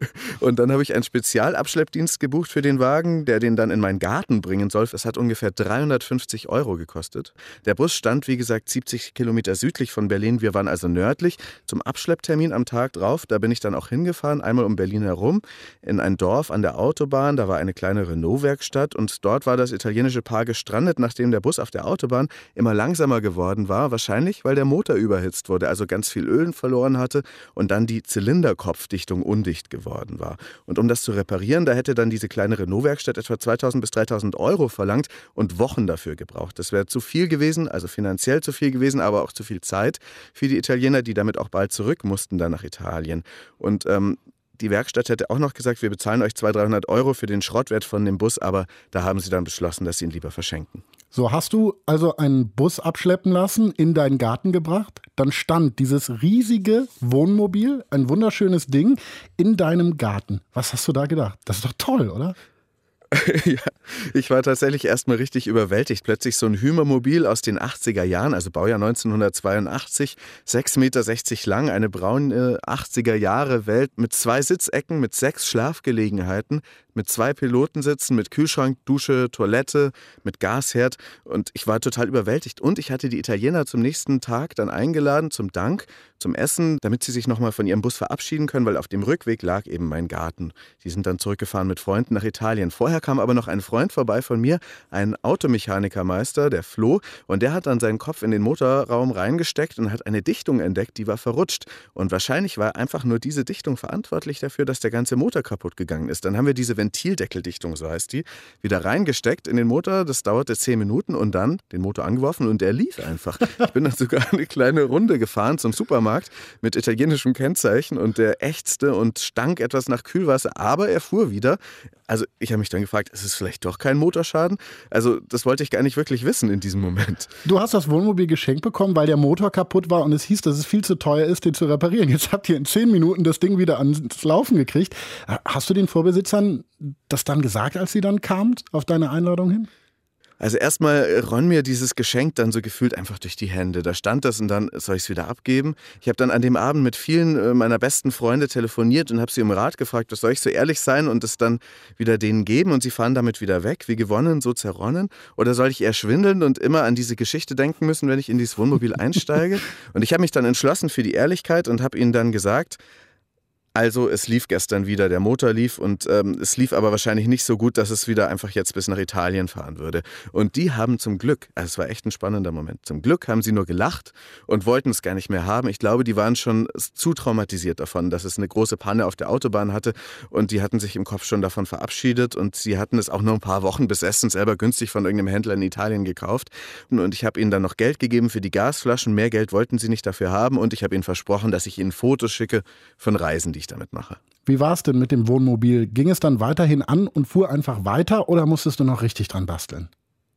Und dann habe ich einen Spezialabschleppdienst gebucht für den Wagen, der den dann in meinen Garten bringen soll. Es hat ungefähr dreihundertfünfzig Euro gekostet. Der Bus stand, wie gesagt, siebzig Kilometer südlich von Berlin. Wir waren also nördlich. Zum Abschlepptermin am Tag drauf, da bin ich dann auch hingefahren, einmal um Berlin herum, in ein Dorf an der Autobahn. Da war eine kleine Renault-Werkstatt und dort war das italienische Paar gestrandet, nachdem der Bus auf der Autobahn immer langsamer geworden war. Wahrscheinlich, weil der Motor überhitzt wurde, also ganz viel Öl verloren hatte und dann die Zylinderkopfdichtung undicht geworden war. Und um das zu reparieren, da hätte dann diese kleine Renault-Werkstatt etwa zweitausend bis dreitausend Euro verlangt und Wochen dafür gebraucht. Das wäre zu viel gewesen, also finanziell zu viel gewesen, aber auch zu viel Zeit für die Italiener, die damit auch bald zurück mussten dann nach Italien. Und ähm, die Werkstatt hätte auch noch gesagt, wir bezahlen euch zweihundert, dreihundert Euro für den Schrottwert von dem Bus, aber da haben sie dann beschlossen, dass sie ihn lieber verschenken. So, hast du also einen Bus abschleppen lassen, in deinen Garten gebracht? Dann stand dieses riesige Wohnmobil, ein wunderschönes Ding, in deinem Garten. Was hast du da gedacht? Das ist doch toll, oder? Ja, ich war tatsächlich erstmal richtig überwältigt. Plötzlich so ein Hümermobil aus den achtziger Jahren, also Baujahr neunzehnhundertzweiundachtzig, sechs Meter sechzig lang, eine braune achtziger Jahre Welt mit zwei Sitzecken, mit sechs Schlafgelegenheiten, mit zwei Pilotensitzen, mit Kühlschrank, Dusche, Toilette, mit Gasherd. Und ich war total überwältigt. Und ich hatte die Italiener zum nächsten Tag dann eingeladen zum Dank, zum Essen, damit sie sich nochmal von ihrem Bus verabschieden können, weil auf dem Rückweg lag eben mein Garten. Die sind dann zurückgefahren mit Freunden nach Italien. Vorher kam aber noch ein Freund vorbei von mir, ein Automechanikermeister, der Flo. Und der hat dann seinen Kopf in den Motorraum reingesteckt und hat eine Dichtung entdeckt, die war verrutscht. Und wahrscheinlich war einfach nur diese Dichtung verantwortlich dafür, dass der ganze Motor kaputt gegangen ist. Dann haben wir diese Ventildeckeldichtung, so heißt die, wieder reingesteckt in den Motor. Das dauerte zehn Minuten und dann den Motor angeworfen und der lief einfach. Ich bin dann sogar eine kleine Runde gefahren zum Supermarkt mit italienischem Kennzeichen und der ächzte und stank etwas nach Kühlwasser, aber er fuhr wieder. Also ich habe mich dann gefragt, ist es vielleicht doch kein Motorschaden? Also das wollte ich gar nicht wirklich wissen in diesem Moment. Du hast das Wohnmobil geschenkt bekommen, weil der Motor kaputt war und es hieß, dass es viel zu teuer ist, den zu reparieren. Jetzt habt ihr in zehn Minuten das Ding wieder ans Laufen gekriegt. Hast du den Vorbesitzern das dann gesagt, als sie dann kamen, auf deine Einladung hin? Also erstmal rann mir dieses Geschenk dann so gefühlt einfach durch die Hände. Da stand das und dann soll ich es wieder abgeben. Ich habe dann an dem Abend mit vielen meiner besten Freunde telefoniert und habe sie um Rat gefragt, was soll ich so ehrlich sein und es dann wieder denen geben und sie fahren damit wieder weg, wie gewonnen, so zerronnen? Oder soll ich eher schwindeln und immer an diese Geschichte denken müssen, wenn ich in dieses Wohnmobil einsteige? Und ich habe mich dann entschlossen für die Ehrlichkeit und habe ihnen dann gesagt, also es lief gestern wieder, der Motor lief und ähm, es lief aber wahrscheinlich nicht so gut, dass es wieder einfach jetzt bis nach Italien fahren würde. Und die haben zum Glück, also es war echt ein spannender Moment, zum Glück haben sie nur gelacht und wollten es gar nicht mehr haben. Ich glaube, die waren schon zu traumatisiert davon, dass es eine große Panne auf der Autobahn hatte und die hatten sich im Kopf schon davon verabschiedet und sie hatten es auch noch ein paar Wochen besessen, selber günstig von irgendeinem Händler in Italien gekauft. Und ich habe ihnen dann noch Geld gegeben für die Gasflaschen, mehr Geld wollten sie nicht dafür haben und ich habe ihnen versprochen, dass ich ihnen Fotos schicke von Reisen, die ich damit mache. Wie war es denn mit dem Wohnmobil? Ging es dann weiterhin an und fuhr einfach weiter oder musstest du noch richtig dran basteln?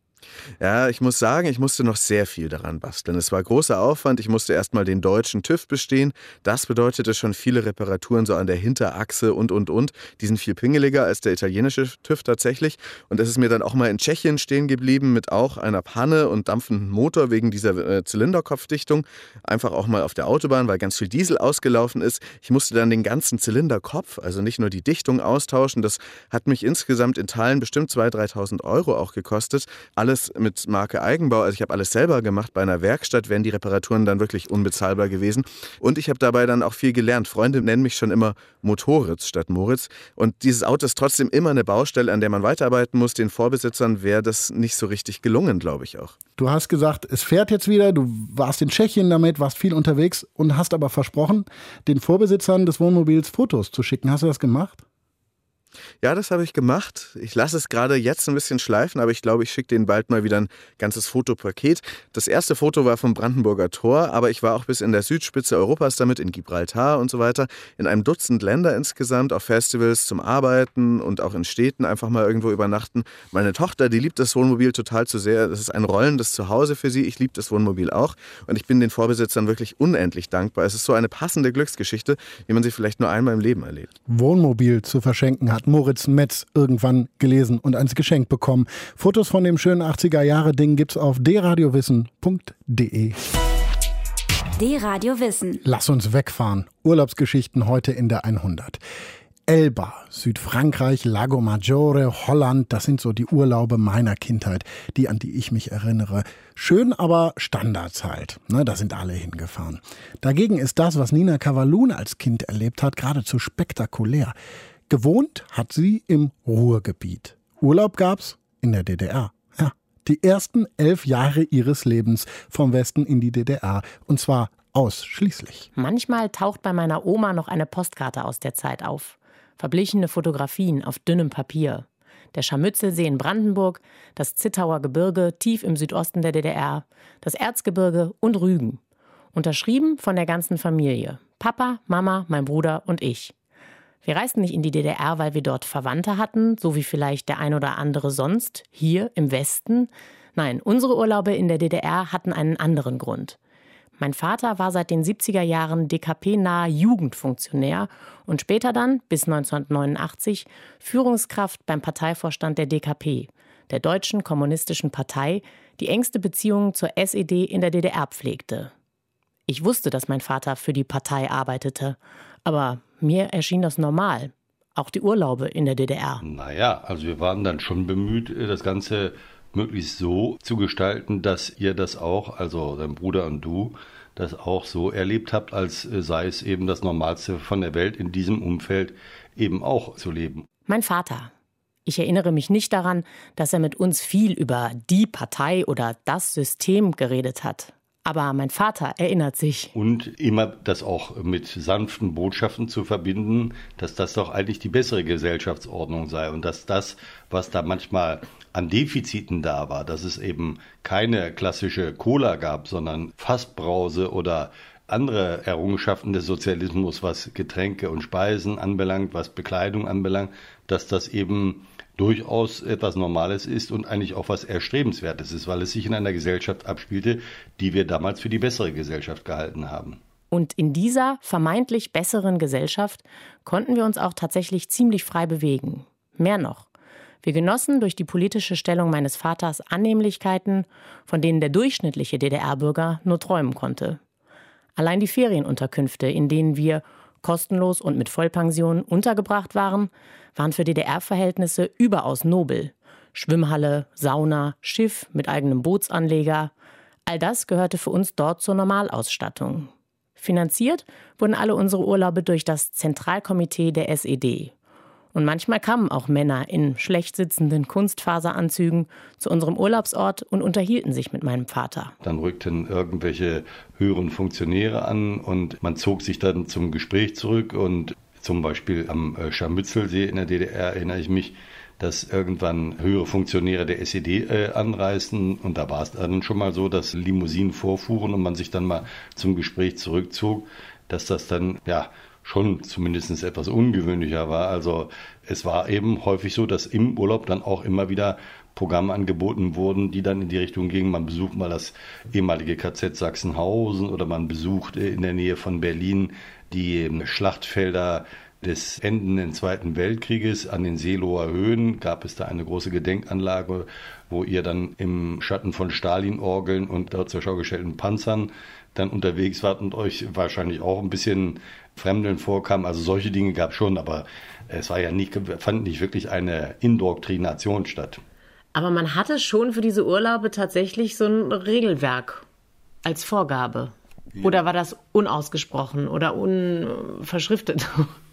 Ja, ich muss sagen, ich musste noch sehr viel daran basteln. Es war großer Aufwand. Ich musste erstmal den deutschen TÜV bestehen. Das bedeutete schon viele Reparaturen so an der Hinterachse und, und, und. Die sind viel pingeliger als der italienische TÜV tatsächlich. Und es ist mir dann auch mal in Tschechien stehen geblieben mit auch einer Panne und dampfendem Motor wegen dieser äh, Zylinderkopfdichtung. Einfach auch mal auf der Autobahn, weil ganz viel Diesel ausgelaufen ist. Ich musste dann den ganzen Zylinderkopf, also nicht nur die Dichtung austauschen. Das hat mich insgesamt in Teilen bestimmt zweitausend, dreitausend Euro auch gekostet. Alles mit Marke Eigenbau, also ich habe alles selber gemacht. Bei einer Werkstatt wären die Reparaturen dann wirklich unbezahlbar gewesen. Und ich habe dabei dann auch viel gelernt. Freunde nennen mich schon immer Motoritz statt Moritz. Und dieses Auto ist trotzdem immer eine Baustelle, an der man weiterarbeiten muss. Den Vorbesitzern wäre das nicht so richtig gelungen, glaube ich auch. Du hast gesagt, es fährt jetzt wieder, du warst in Tschechien damit, warst viel unterwegs und hast aber versprochen, den Vorbesitzern des Wohnmobils Fotos zu schicken. Hast du das gemacht? Ja, das habe ich gemacht. Ich lasse es gerade jetzt ein bisschen schleifen, aber ich glaube, ich schicke denen bald mal wieder ein ganzes Fotopaket. Das erste Foto war vom Brandenburger Tor, aber ich war auch bis in der Südspitze Europas damit, in Gibraltar und so weiter, in einem Dutzend Länder insgesamt, auf Festivals zum Arbeiten und auch in Städten einfach mal irgendwo übernachten. Meine Tochter, die liebt das Wohnmobil total zu sehr. Das ist ein rollendes Zuhause für sie. Ich liebe das Wohnmobil auch und ich bin den Vorbesitzern wirklich unendlich dankbar. Es ist so eine passende Glücksgeschichte, wie man sie vielleicht nur einmal im Leben erlebt. Wohnmobil zu verschenken hat Moritz Metz irgendwann gelesen und als Geschenk bekommen. Fotos von dem schönen achtziger-Jahre-Ding gibt's auf d radio wissen punkt de. D-Radio Wissen. Lass uns wegfahren. Urlaubsgeschichten heute in der hundert. Elba, Südfrankreich, Lago Maggiore, Holland, das sind so die Urlaube meiner Kindheit, die, an die ich mich erinnere. Schön, aber Standards halt. Ne, da sind alle hingefahren. Dagegen ist das, was Nina Cavallun als Kind erlebt hat, geradezu spektakulär. Gewohnt hat sie im Ruhrgebiet. Urlaub gab's in der D D R. Ja, die ersten elf Jahre ihres Lebens vom Westen in die D D R. Und zwar ausschließlich. Manchmal taucht bei meiner Oma noch eine Postkarte aus der Zeit auf. Verblichene Fotografien auf dünnem Papier. Der Scharmützelsee in Brandenburg, das Zittauer Gebirge tief im Südosten der D D R, das Erzgebirge und Rügen. Unterschrieben von der ganzen Familie. Papa, Mama, mein Bruder und ich. Wir reisten nicht in die D D R, weil wir dort Verwandte hatten, so wie vielleicht der ein oder andere sonst, hier im Westen. Nein, unsere Urlaube in der D D R hatten einen anderen Grund. Mein Vater war seit den siebziger Jahren D K P-naher Jugendfunktionär und später dann, bis neunzehnhundertneunundachtzig, Führungskraft beim Parteivorstand der D K P, der Deutschen Kommunistischen Partei, die engste Beziehungen zur S E D in der D D R pflegte. Ich wusste, dass mein Vater für die Partei arbeitete, aber mir erschien das normal. Auch die Urlaube in der D D R. Naja, also wir waren dann schon bemüht, das Ganze möglichst so zu gestalten, dass ihr das auch, also dein Bruder und du, das auch so erlebt habt, als sei es eben das Normalste von der Welt, in diesem Umfeld eben auch zu leben. Mein Vater. Ich erinnere mich nicht daran, dass er mit uns viel über die Partei oder das System geredet hat. Aber mein Vater erinnert sich. Und immer das auch mit sanften Botschaften zu verbinden, dass das doch eigentlich die bessere Gesellschaftsordnung sei und dass das, was da manchmal an Defiziten da war, dass es eben keine klassische Cola gab, sondern Fassbrause oder andere Errungenschaften des Sozialismus, was Getränke und Speisen anbelangt, was Bekleidung anbelangt, dass das eben durchaus etwas Normales ist und eigentlich auch was Erstrebenswertes ist, weil es sich in einer Gesellschaft abspielte, die wir damals für die bessere Gesellschaft gehalten haben. Und in dieser vermeintlich besseren Gesellschaft konnten wir uns auch tatsächlich ziemlich frei bewegen. Mehr noch, Wir genossen durch die politische Stellung meines Vaters Annehmlichkeiten, von denen der durchschnittliche D D R-Bürger nur träumen konnte. Allein die Ferienunterkünfte, in denen wir kostenlos und mit Vollpension untergebracht waren, waren für D D R-Verhältnisse überaus nobel. Schwimmhalle, Sauna, Schiff mit eigenem Bootsanleger. All das gehörte für uns dort zur Normalausstattung. Finanziert wurden alle unsere Urlaube durch das Zentralkomitee der S E D. Und manchmal kamen auch Männer in schlecht sitzenden Kunstfaseranzügen zu unserem Urlaubsort und unterhielten sich mit meinem Vater. Dann rückten irgendwelche höheren Funktionäre an und man zog sich dann zum Gespräch zurück. Und zum Beispiel am Scharmützelsee in der D D R erinnere ich mich, dass irgendwann höhere Funktionäre der S E D äh, anreisten. Und da war es dann schon mal so, dass Limousinen vorfuhren und man sich dann mal zum Gespräch zurückzog, dass das dann ja schon zumindest etwas ungewöhnlicher war. Also es war eben häufig so, dass im Urlaub dann auch immer wieder Programme angeboten wurden, die dann in die Richtung gingen. Man besucht mal das ehemalige K Z Sachsenhausen oder man besucht in der Nähe von Berlin die Schlachtfelder des endenden Zweiten Weltkrieges. An den Seeloher Höhen gab es da eine große Gedenkanlage, wo ihr dann im Schatten von Stalin-Orgeln und dort zur Schau gestellten Panzern dann unterwegs wart und euch wahrscheinlich auch ein bisschen fremdeln vorkam. Also solche Dinge gab es schon, aber es war ja nicht, fand nicht wirklich eine Indoktrination statt. Aber man hatte schon für diese Urlaube tatsächlich so ein Regelwerk als Vorgabe. Ja. Oder war das unausgesprochen oder unverschriftet?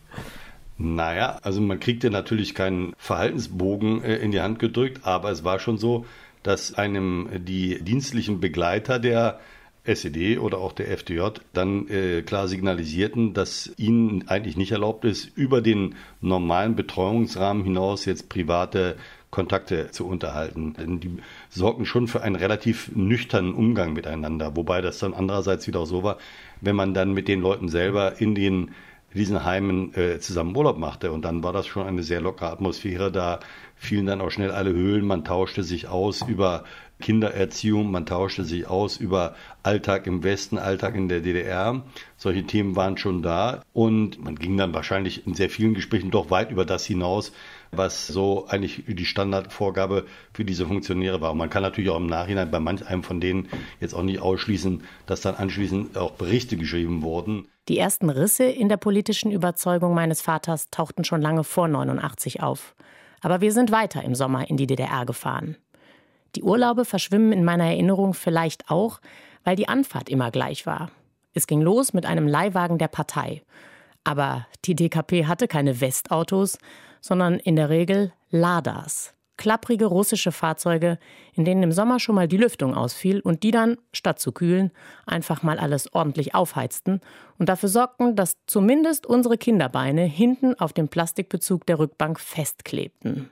Naja, also man kriegte natürlich keinen Verhaltensbogen in die Hand gedrückt, aber es war schon so, dass einem die dienstlichen Begleiter der S E D oder auch der F D J dann äh, klar signalisierten, dass ihnen eigentlich nicht erlaubt ist, über den normalen Betreuungsrahmen hinaus jetzt private Kontakte zu unterhalten. Denn die sorgten schon für einen relativ nüchternen Umgang miteinander, wobei das dann andererseits wieder auch so war, wenn man dann mit den Leuten selber in den diesen Heimen äh, zusammen Urlaub machte. Und dann war das schon eine sehr lockere Atmosphäre. Da fielen dann auch schnell alle Höhlen. Man tauschte sich aus über Kindererziehung, man tauschte sich aus über Alltag im Westen, Alltag in der D D R. Solche Themen waren schon da. Und man ging dann wahrscheinlich in sehr vielen Gesprächen doch weit über das hinaus, was so eigentlich die Standardvorgabe für diese Funktionäre war. Und man kann natürlich auch im Nachhinein bei manch einem von denen jetzt auch nicht ausschließen, dass dann anschließend auch Berichte geschrieben wurden. Die ersten Risse in der politischen Überzeugung meines Vaters tauchten schon lange vor neunundachtzig auf. Aber wir sind weiter im Sommer in die D D R gefahren. Die Urlaube verschwimmen in meiner Erinnerung vielleicht auch, weil die Anfahrt immer gleich war. Es ging los mit einem Leihwagen der Partei. Aber die D K P hatte keine Westautos, sondern in der Regel Ladas. Klapprige russische Fahrzeuge, in denen im Sommer schon mal die Lüftung ausfiel und die dann, statt zu kühlen, einfach mal alles ordentlich aufheizten und dafür sorgten, dass zumindest unsere Kinderbeine hinten auf dem Plastikbezug der Rückbank festklebten.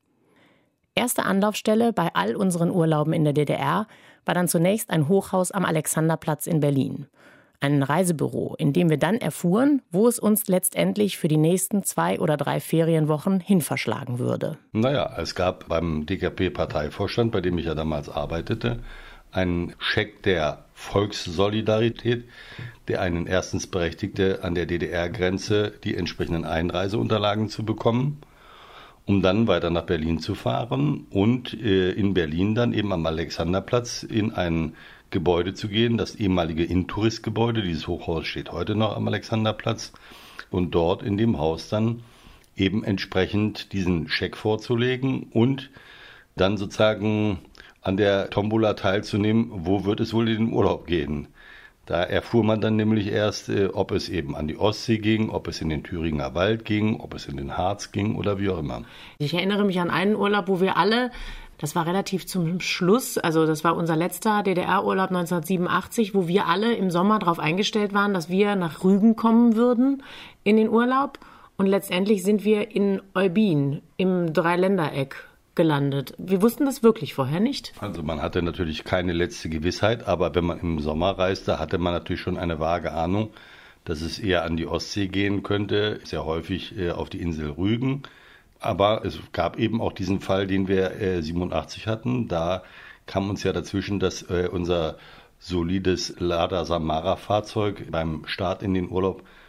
Erste Anlaufstelle bei all unseren Urlauben in der D D R war dann zunächst ein Hochhaus am Alexanderplatz in Berlin. Ein Reisebüro, in dem wir dann erfuhren, wo es uns letztendlich für die nächsten zwei oder drei Ferienwochen hinverschlagen würde. Naja, es gab beim D K P-Parteivorstand, bei dem ich ja damals arbeitete, einen Scheck der Volkssolidarität, der einen erstens berechtigte, an der D D R-Grenze die entsprechenden Einreiseunterlagen zu bekommen, um dann weiter nach Berlin zu fahren und äh, in Berlin dann eben am Alexanderplatz in einen Gebäude zu gehen, das ehemalige Intourist-Gebäude. Dieses Hochhaus steht heute noch am Alexanderplatz. Und dort in dem Haus dann eben entsprechend diesen Scheck vorzulegen und dann sozusagen an der Tombola teilzunehmen, wo wird es wohl in den Urlaub gehen. Da erfuhr man dann nämlich erst, ob es eben an die Ostsee ging, ob es in den Thüringer Wald ging, ob es in den Harz ging oder wie auch immer. Ich erinnere mich an einen Urlaub, wo wir alle, das war relativ zum Schluss, also das war unser letzter D D R-Urlaub neunzehnhundertsiebenundachtzig, wo wir alle im Sommer darauf eingestellt waren, dass wir nach Rügen kommen würden in den Urlaub. Und letztendlich sind wir in Eubin im Dreiländereck gelandet. Wir wussten das wirklich vorher nicht. Also man hatte natürlich keine letzte Gewissheit, aber wenn man im Sommer reiste, hatte man natürlich schon eine vage Ahnung, dass es eher an die Ostsee gehen könnte, sehr häufig äh, auf die Insel Rügen. Aber es gab eben auch diesen Fall, den wir äh, siebenundachtzig hatten. Da kam uns ja dazwischen, dass äh, unser solides Lada Samara-Fahrzeug beim Start in den Urlaub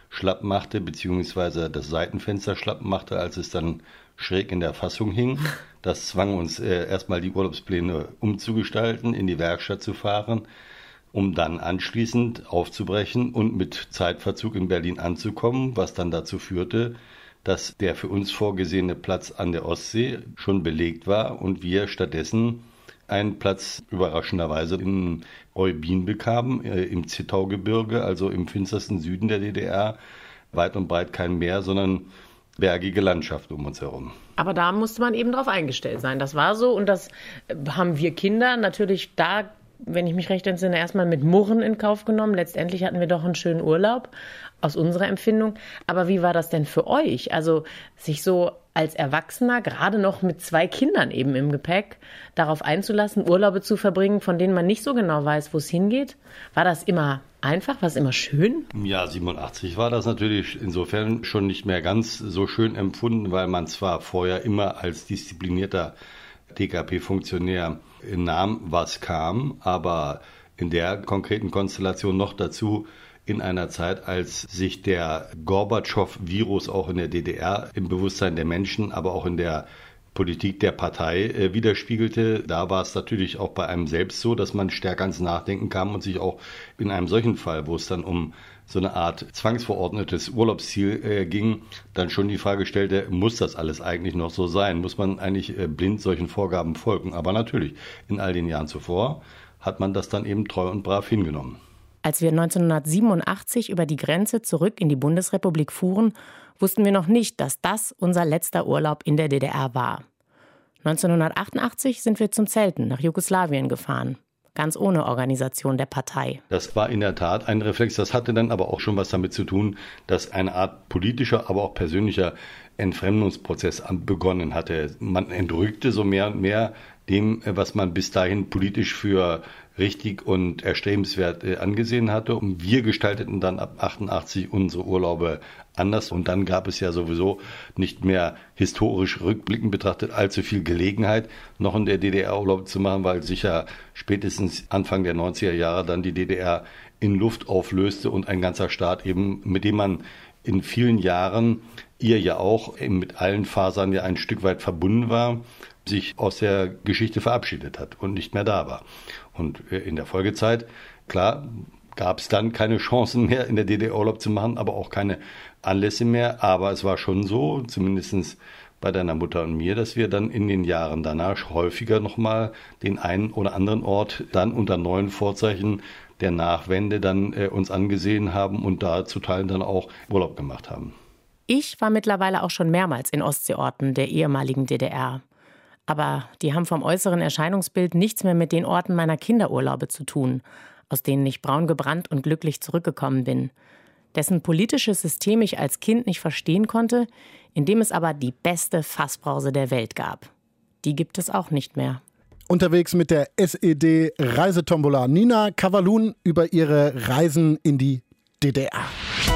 schlapp machte, beziehungsweise das Seitenfenster schlapp machte, als es dann schräg in der Fassung hing. Das zwang uns äh, erstmal die Urlaubspläne umzugestalten, in die Werkstatt zu fahren, um dann anschließend aufzubrechen und mit Zeitverzug in Berlin anzukommen, was dann dazu führte, dass der für uns vorgesehene Platz an der Ostsee schon belegt war und wir stattdessen einen Platz überraschenderweise in Eubin bekamen, äh, im Zittaugebirge, also im finstersten Süden der D D R, weit und breit kein Meer, sondern bergige Landschaft um uns herum. Aber da musste man eben drauf eingestellt sein. Das war so und das haben wir Kinder natürlich da, wenn ich mich recht entsinne, erstmal mit Murren in Kauf genommen. Letztendlich hatten wir doch einen schönen Urlaub aus unserer Empfindung. Aber wie war das denn für euch? Also sich so als Erwachsener, gerade noch mit zwei Kindern eben im Gepäck, darauf einzulassen, Urlaube zu verbringen, von denen man nicht so genau weiß, wo es hingeht? War das immer einfach? War es immer schön? Im Jahr siebenundachtzig war das natürlich insofern schon nicht mehr ganz so schön empfunden, weil man zwar vorher immer als disziplinierter D K P-Funktionär nahm, was kam, aber in der konkreten Konstellation noch dazu in einer Zeit, als sich der Gorbatschow-Virus auch in der D D R im Bewusstsein der Menschen, aber auch in der Politik der Partei äh, widerspiegelte. Da war es natürlich auch bei einem selbst so, dass man stärker ins Nachdenken kam und sich auch in einem solchen Fall, wo es dann um so eine Art zwangsverordnetes Urlaubsziel äh, ging, dann schon die Frage stellte, muss das alles eigentlich noch so sein? Muss man eigentlich äh, blind solchen Vorgaben folgen? Aber natürlich, in all den Jahren zuvor hat man das dann eben treu und brav hingenommen. Als wir neunzehnhundertsiebenundachtzig über die Grenze zurück in die Bundesrepublik fuhren, wussten wir noch nicht, dass das unser letzter Urlaub in der D D R war. neunzehnhundertachtundachtzig sind wir zum Zelten nach Jugoslawien gefahren. Ganz ohne Organisation der Partei. Das war in der Tat ein Reflex. Das hatte dann aber auch schon was damit zu tun, dass eine Art politischer, aber auch persönlicher Entfremdungsprozess begonnen hatte. Man entrückte so mehr und mehr dem, was man bis dahin politisch für richtig und erstrebenswert angesehen hatte. Und wir gestalteten dann ab achtundachtzig unsere Urlaube anders. Und dann gab es ja sowieso nicht mehr historisch rückblickend betrachtet allzu viel Gelegenheit, noch in der D D R Urlaub zu machen, weil sich ja spätestens Anfang der neunziger Jahre dann die D D R in Luft auflöste und ein ganzer Staat eben, mit dem man in vielen Jahren, ihr ja auch, mit allen Fasern ja ein Stück weit verbunden war, sich aus der Geschichte verabschiedet hat und nicht mehr da war. Und in der Folgezeit, klar, gab es dann keine Chancen mehr, in der D D R Urlaub zu machen, aber auch keine Anlässe mehr. Aber es war schon so, zumindest bei deiner Mutter und mir, dass wir dann in den Jahren danach häufiger nochmal den einen oder anderen Ort dann unter neuen Vorzeichen der Nachwende dann äh, uns angesehen haben und da zu Teilen dann auch Urlaub gemacht haben. Ich war mittlerweile auch schon mehrmals in Ostseeorten der ehemaligen D D R. Aber die haben vom äußeren Erscheinungsbild nichts mehr mit den Orten meiner Kinderurlaube zu tun, aus denen ich braun gebrannt und glücklich zurückgekommen bin. Dessen politisches System ich als Kind nicht verstehen konnte, in dem es aber die beste Fassbrause der Welt gab. Die gibt es auch nicht mehr. Unterwegs mit der S E D-Reisetombola Nina Kawalun über ihre Reisen in die D D R.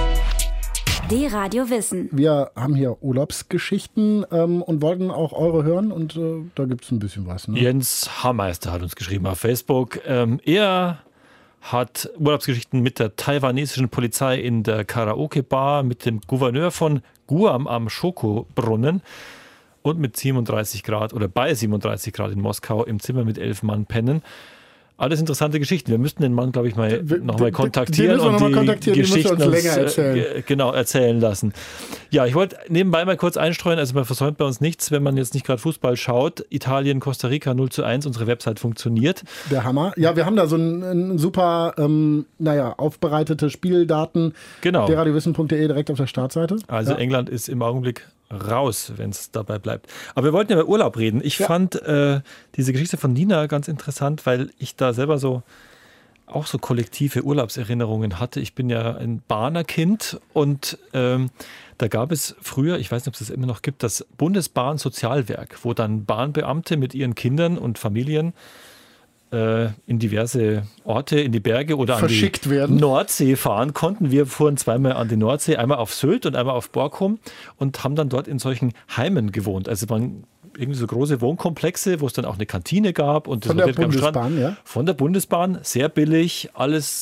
D-Radio Wissen. Wir haben hier Urlaubsgeschichten ähm, und wollten auch eure hören und äh, da gibt es ein bisschen was. Ne? Jens Hammeister hat uns geschrieben auf Facebook. Ähm, er hat Urlaubsgeschichten mit der taiwanesischen Polizei in der Karaoke-Bar, mit dem Gouverneur von Guam am Schokobrunnen und mit siebenunddreißig Grad oder bei siebenunddreißig Grad in Moskau im Zimmer mit elf Mann pennen. Alles interessante Geschichten. Wir müssten den Mann, glaube ich, mal nochmal kontaktieren und die kontaktieren, Geschichten die uns länger uns, erzählen. Äh, genau, erzählen lassen. Ja, ich wollte nebenbei mal kurz einstreuen, also man versäumt bei uns nichts, wenn man jetzt nicht gerade Fußball schaut. Italien, Costa Rica null zu eins, unsere Website funktioniert. Der Hammer. Ja, wir haben da so ein, ein super, ähm, naja, aufbereitete Spieldaten. Genau. d radiowissen punkt de direkt auf der Startseite. Also ja. England ist im Augenblick raus, wenn es dabei bleibt. Aber wir wollten ja über Urlaub reden. Ich ja. fand äh, diese Geschichte von Nina ganz interessant, weil ich da selber so auch so kollektive Urlaubserinnerungen hatte. Ich bin ja ein Bahner Kind und ähm, da gab es früher, ich weiß nicht, ob es das immer noch gibt, das Bundesbahnsozialwerk, wo dann Bahnbeamte mit ihren Kindern und Familien äh, in diverse Orte, in die Berge oder an die werden. Nordsee fahren konnten. Wir fuhren zweimal an die Nordsee, einmal auf Sylt und einmal auf Borkum und haben dann dort in solchen Heimen gewohnt. Also man irgendwie so große Wohnkomplexe, wo es dann auch eine Kantine gab. Und das von der Bundesbahn, ja? Von der Bundesbahn, sehr billig, alles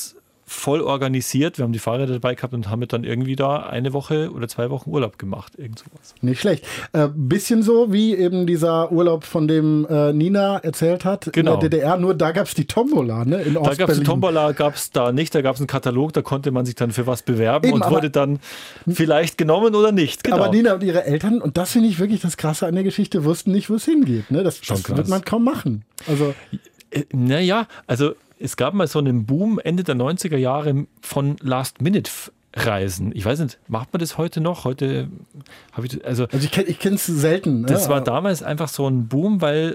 voll organisiert. Wir haben die Fahrräder dabei gehabt und haben dann irgendwie da eine Woche oder zwei Wochen Urlaub gemacht. Irgend sowas. Nicht schlecht. Äh, bisschen so wie eben dieser Urlaub, von dem äh, Nina erzählt hat, genau. in der D D R. Nur da gab es die Tombola, ne? In Da gab es die Tombola, gab es da nicht. Da gab es einen Katalog, da konnte man sich dann für was bewerben eben, und wurde dann vielleicht genommen oder nicht. Genau. Aber Nina und ihre Eltern, und das finde ich wirklich das Krasse an der Geschichte, wussten nicht, wo es hingeht. Ne? Das, das wird man kaum machen. Also Naja, also es gab mal so einen Boom Ende der neunziger Jahre von Last-Minute-Reisen. Ich weiß nicht, macht man das heute noch? Heute habe ich, also, also ich, ich kenne es selten. Das ne? war damals einfach so ein Boom, weil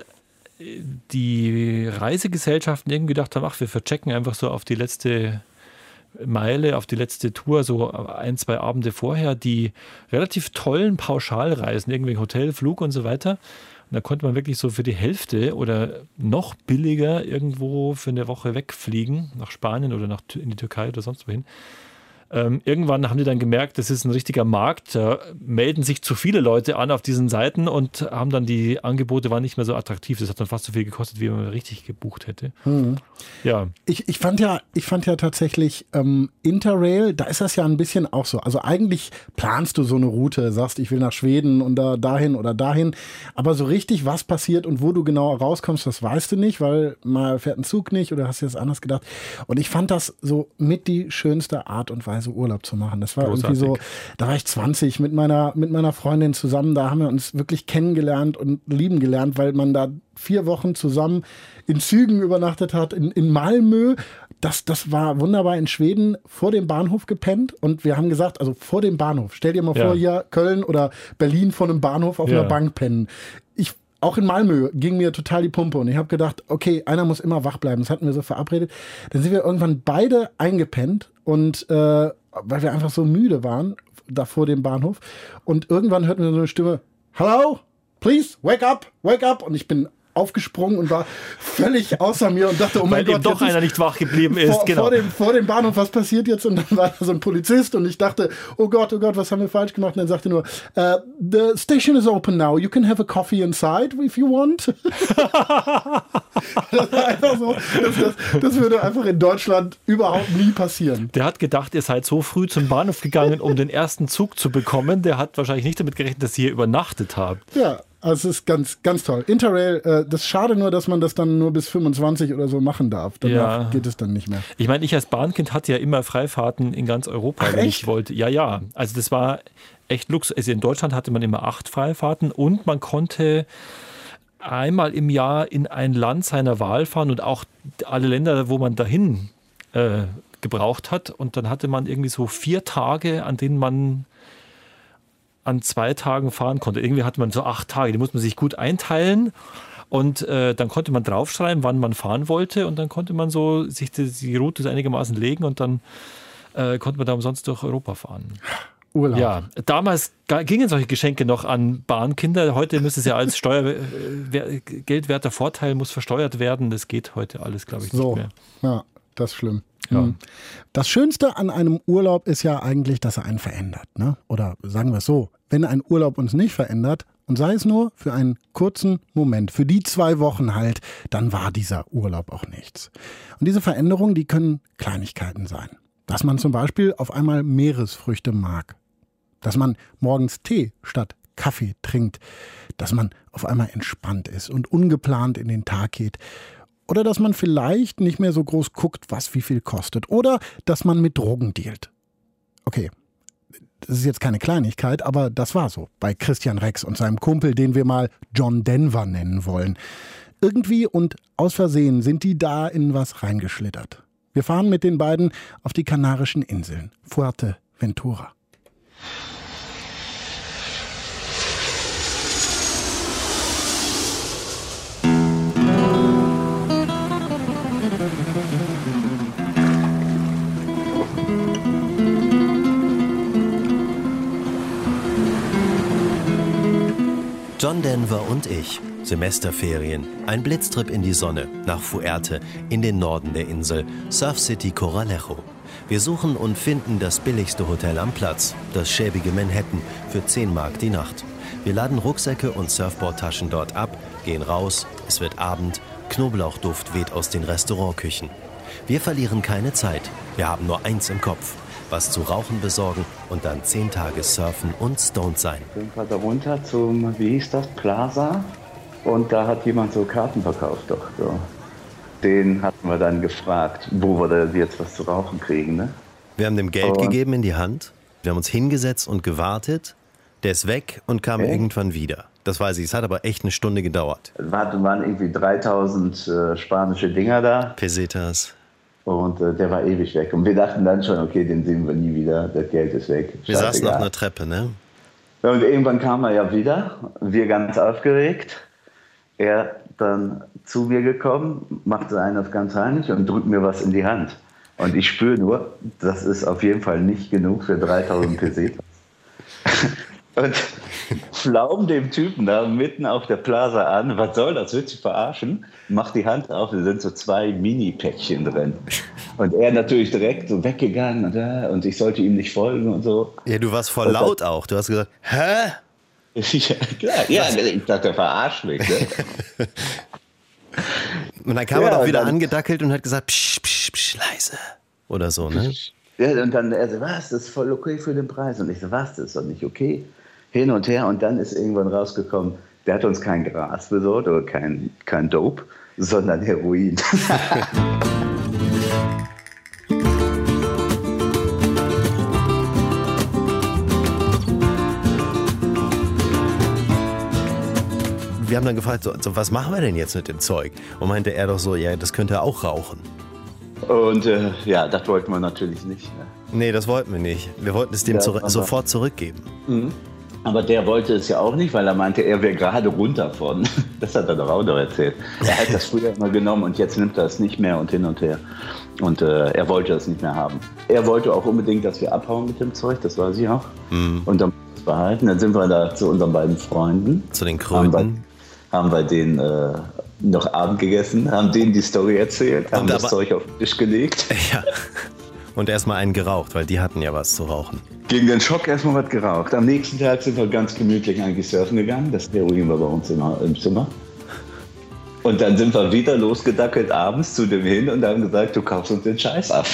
die Reisegesellschaften irgendwie gedacht haben, ach, wir verchecken einfach so auf die letzte Meile, auf die letzte Tour, so ein, zwei Abende vorher, die relativ tollen Pauschalreisen, irgendwie Hotel, Flug und so weiter. Und da konnte man wirklich so für die Hälfte oder noch billiger irgendwo für eine Woche wegfliegen, nach Spanien oder nach, in die Türkei oder sonst wohin. Ähm, irgendwann haben die dann gemerkt, das ist ein richtiger Markt, da melden sich zu viele Leute an auf diesen Seiten und haben dann die Angebote waren nicht mehr so attraktiv. Das hat dann fast so viel gekostet, wie man richtig gebucht hätte. Hm. Ja. Ich, ich, fand ja, ich fand ja tatsächlich ähm, Interrail, da ist das ja ein bisschen auch so. Also eigentlich planst du so eine Route, sagst, ich will nach Schweden und da dahin oder dahin. Aber so richtig, was passiert und wo du genau rauskommst, das weißt du nicht, weil mal fährt ein Zug nicht oder hast du das anders gedacht. Und ich fand das so mit die schönste Art und Weise, Urlaub zu machen. Das war Großartig. Irgendwie so, da war ich zwanzig mit meiner, mit meiner Freundin zusammen, da haben wir uns wirklich kennengelernt und lieben gelernt, weil man da vier Wochen zusammen in Zügen übernachtet hat, in, in Malmö. Das, das war wunderbar in Schweden, vor dem Bahnhof gepennt und wir haben gesagt, also vor dem Bahnhof, stell dir mal ja. vor, hier Köln oder Berlin vor einem Bahnhof auf ja. einer Bank pennen. Ich Auch in Malmö ging mir total die Pumpe und ich habe gedacht, okay, einer muss immer wach bleiben. Das hatten wir so verabredet. Dann sind wir irgendwann beide eingepennt und äh, weil wir einfach so müde waren, da vor dem Bahnhof. Und irgendwann hörten wir so eine Stimme, hello, please, wake up, wake up. Und ich bin aufgesprungen und war völlig außer mir und dachte, oh mein Weil Gott. Weil doch einer nicht wach geblieben ist. Vor, genau. vor, dem, vor dem Bahnhof, was passiert jetzt? Und dann war da so ein Polizist und ich dachte, oh Gott, oh Gott, was haben wir falsch gemacht? Und er sagte nur, uh, the station is open now. You can have a coffee inside if you want. Das war einfach so, das, das, das würde einfach in Deutschland überhaupt nie passieren. Der hat gedacht, ihr seid so früh zum Bahnhof gegangen, um den ersten Zug zu bekommen. Der hat wahrscheinlich nicht damit gerechnet, dass ihr übernachtet habt. Ja. Also es ist ganz, ganz toll. Interrail, äh, das ist schade nur, dass man das dann nur bis fünfundzwanzig oder so machen darf. Danach ja. geht es dann nicht mehr. Ich meine, ich als Bahnkind hatte ja immer Freifahrten in ganz Europa, Ach, wenn echt? ich wollte. Ja, ja. Also das war echt Luxus. Also in Deutschland hatte man immer acht Freifahrten und man konnte einmal im Jahr in ein Land seiner Wahl fahren und auch alle Länder, wo man dahin äh, gebraucht hat. Und dann hatte man irgendwie so vier Tage, an denen man an zwei Tagen fahren konnte. Irgendwie hatte man so acht Tage, die musste man sich gut einteilen und äh, dann konnte man draufschreiben, wann man fahren wollte und dann konnte man so sich die, die Route einigermaßen legen und dann äh, konnte man da umsonst durch Europa fahren. Urlaub. Ja, damals gingen solche Geschenke noch an Bahnkinder. Heute müsste es ja als Steuer, geldwerter Vorteil muss versteuert werden. Das geht heute alles, glaube ich, nicht so. mehr. Ja, das ist schlimm. Ja. Das Schönste an einem Urlaub ist ja eigentlich, dass er einen verändert. Ne? Oder sagen wir es so, wenn ein Urlaub uns nicht verändert, und sei es nur für einen kurzen Moment, für die zwei Wochen halt, dann war dieser Urlaub auch nichts. Und diese Veränderungen, die können Kleinigkeiten sein. Dass man zum Beispiel auf einmal Meeresfrüchte mag. Dass man morgens Tee statt Kaffee trinkt. Dass man auf einmal entspannt ist und ungeplant in den Tag geht. Oder dass man vielleicht nicht mehr so groß guckt, was wie viel kostet. Oder dass man mit Drogen dealt. Okay, das ist jetzt keine Kleinigkeit, aber das war so bei Christian Rex und seinem Kumpel, den wir mal John Denver nennen wollen. Irgendwie und aus Versehen sind die da in was reingeschlittert. Wir fahren mit den beiden auf die Kanarischen Inseln, Fuerteventura. John Denver und ich. Semesterferien. Ein Blitztrip in die Sonne, nach Fuerte, in den Norden der Insel, Surf City Coralejo. Wir suchen und finden das billigste Hotel am Platz, das schäbige Manhattan, für zehn Mark die Nacht. Wir laden Rucksäcke und Surfboardtaschen dort ab, gehen raus, es wird Abend, Knoblauchduft weht aus den Restaurantküchen. Wir verlieren keine Zeit. Wir haben nur eins im Kopf. Was zu rauchen besorgen und dann zehn Tage surfen und stoned sein. Sind wir da runter zum, wie hieß das, Plaza? Und da hat jemand so Karten verkauft, doch. So. Den hatten wir dann gefragt, wo wir da jetzt was zu rauchen kriegen, ne? Wir haben dem Geld und gegeben in die Hand. Wir haben uns hingesetzt und gewartet. Der ist weg und kam okay. irgendwann wieder. Das weiß ich, es hat aber echt eine Stunde gedauert. Es waren irgendwie dreitausend äh, spanische Dinger da. Pesetas. Und äh, der war ewig weg. Und wir dachten dann schon, okay, den sehen wir nie wieder, das Geld ist weg. Wir Scheißegal. saßen auf einer Treppe, ne? Und irgendwann kam er ja wieder, wir ganz aufgeregt. Er dann zu mir gekommen, machte einen auf ganz heimlich und drückt mir was in die Hand. Und ich spüre nur, das ist auf jeden Fall nicht genug für dreitausend Pesetas. Und flaum dem Typen da mitten auf der Plaza an, was soll das, willst du verarschen? Macht die Hand auf, da sind so zwei Mini-Päckchen drin. Und er natürlich direkt so weggegangen und, äh, und ich sollte ihm nicht folgen und so. Ja, du warst voll laut auch, du hast gesagt, hä? Ja, klar, ja, ich dachte, verarscht mich. Ne? Und dann kam ja, er doch wieder dann, angedackelt und hat gesagt, psch, psch, psch, leise. Oder so, ne? Ja, und dann er so, was, das ist voll okay für den Preis. Und ich so, was, das ist doch nicht okay. Hin und her. Und dann ist irgendwann rausgekommen, der hat uns kein Gras besorgt oder kein, kein Dope, sondern Heroin. Wir haben dann gefragt, so, so, was machen wir denn jetzt mit dem Zeug? Und meinte er doch so, ja, das könnte er auch rauchen. Und äh, ja, das wollten wir natürlich nicht. Ne? Nee, das wollten wir nicht. Wir wollten es dem ja, zu, sofort zurückgeben. Mhm. Aber der wollte es ja auch nicht, weil er meinte, er wäre gerade runter von. Das hat er doch auch noch erzählt. Er hat das früher immer genommen und jetzt nimmt er es nicht mehr und hin und her. Und äh, er wollte es nicht mehr haben. Er wollte auch unbedingt, dass wir abhauen mit dem Zeug, das weiß ich auch. Mhm. Und dann behalten. Dann sind wir da zu unseren beiden Freunden. Zu den Kröten. Haben wir, haben wir denen äh, noch Abend gegessen, haben denen die Story erzählt, haben und das Zeug auf den Tisch gelegt. Ja. Und erstmal einen geraucht, weil die hatten ja was zu rauchen. Gegen den Schock erstmal was geraucht. Am nächsten Tag sind wir ganz gemütlich eigentlich surfen gegangen. Das Heroin war bei uns immer im Zimmer. Und dann sind wir wieder losgedackelt abends zu dem hin und haben gesagt, du kaufst uns den Scheiß ab.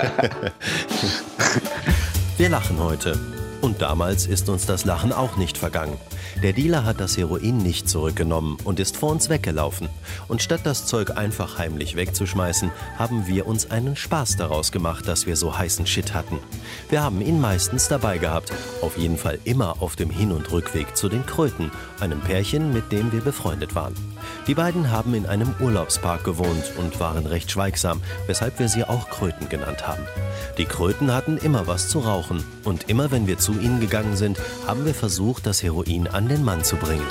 Wir lachen heute. Und damals ist uns das Lachen auch nicht vergangen. Der Dealer hat das Heroin nicht zurückgenommen und ist vor uns weggelaufen. Und statt das Zeug einfach heimlich wegzuschmeißen, haben wir uns einen Spaß daraus gemacht, dass wir so heißen Shit hatten. Wir haben ihn meistens dabei gehabt, auf jeden Fall immer auf dem Hin- und Rückweg zu den Kröten, einem Pärchen, mit dem wir befreundet waren. Die beiden haben in einem Urlaubspark gewohnt und waren recht schweigsam, weshalb wir sie auch Kröten genannt haben. Die Kröten hatten immer was zu rauchen und immer wenn wir zu ihnen gegangen sind, haben wir versucht, das Heroin an den Mann zu bringen.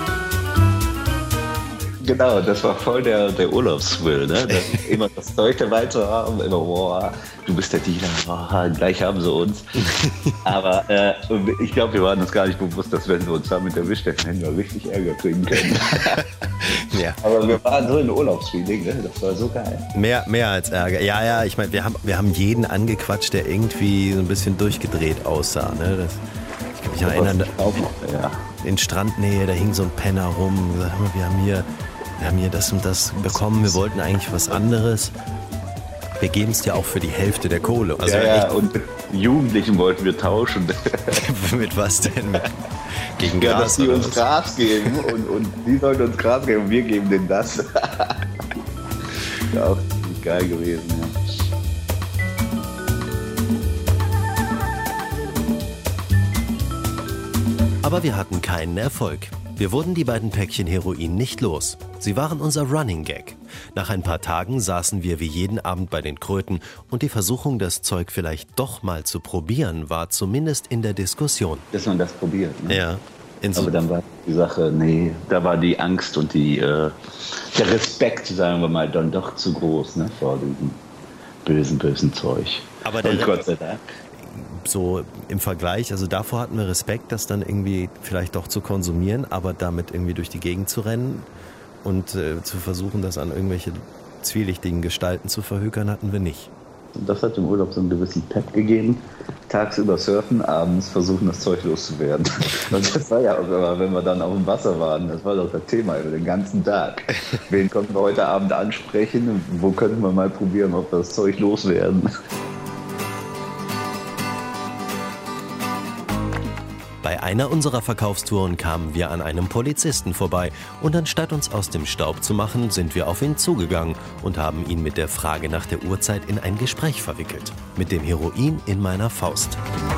Genau, das war voll der, der Urlaubswill, ne? Das, immer das Zeug dabei zu haben, immer, boah, du bist der Dealer, boah, gleich haben sie uns. Aber äh, ich glaube, wir waren uns gar nicht bewusst, dass wenn wir uns damit erwischt hätten, hätten wir richtig Ärger kriegen können. Ja. Aber wir waren so in Urlaubsfeeling, ne? Das war so geil. Mehr, mehr als Ärger. Ja, ja, ich meine, wir haben, wir haben jeden angequatscht, der irgendwie so ein bisschen durchgedreht aussah. Ne? Das, ich kann mich noch erinnern, auch noch, ja. In Strandnähe, da hing so ein Penner rum. Wir haben hier, wir haben hier das und das bekommen, wir wollten eigentlich was anderes. Wir geben es ja auch für die Hälfte der Kohle. Also ja, ja, und mit Jugendlichen wollten wir tauschen. Mit was denn? Gegen ja, Gras? Dass die uns was? Gras geben und, und die sollten uns Gras geben und wir geben denen das. Das ist auch ziemlich geil gewesen, ja. Aber wir hatten keinen Erfolg. Wir wurden die beiden Päckchen Heroin nicht los. Sie waren unser Running Gag. Nach ein paar Tagen saßen wir wie jeden Abend bei den Kröten und die Versuchung, das Zeug vielleicht doch mal zu probieren, war zumindest in der Diskussion. Dass man das probiert, ne? Ja. Aber dann war die Sache, nee, da war die Angst und die, äh, der Respekt, sagen wir mal, dann doch zu groß, ne, vor diesem bösen, bösen Zeug. Aber der und Gott sei Dank. So im Vergleich, also davor hatten wir Respekt, das dann irgendwie vielleicht doch zu konsumieren, aber damit irgendwie durch die Gegend zu rennen und äh, zu versuchen, das an irgendwelche zwielichtigen Gestalten zu verhökern, hatten wir nicht. Und das hat im Urlaub so einen gewissen Pep gegeben. Tagsüber surfen, abends versuchen, das Zeug loszuwerden. Und das war ja auch immer, wenn wir dann auf dem Wasser waren, das war doch das Thema über den ganzen Tag. Wen konnten wir heute Abend ansprechen und wo könnten wir mal probieren, ob wir das Zeug loswerden? Bei einer unserer Verkaufstouren kamen wir an einem Polizisten vorbei und anstatt uns aus dem Staub zu machen, sind wir auf ihn zugegangen und haben ihn mit der Frage nach der Uhrzeit in ein Gespräch verwickelt. Mit dem Heroin in meiner Faust.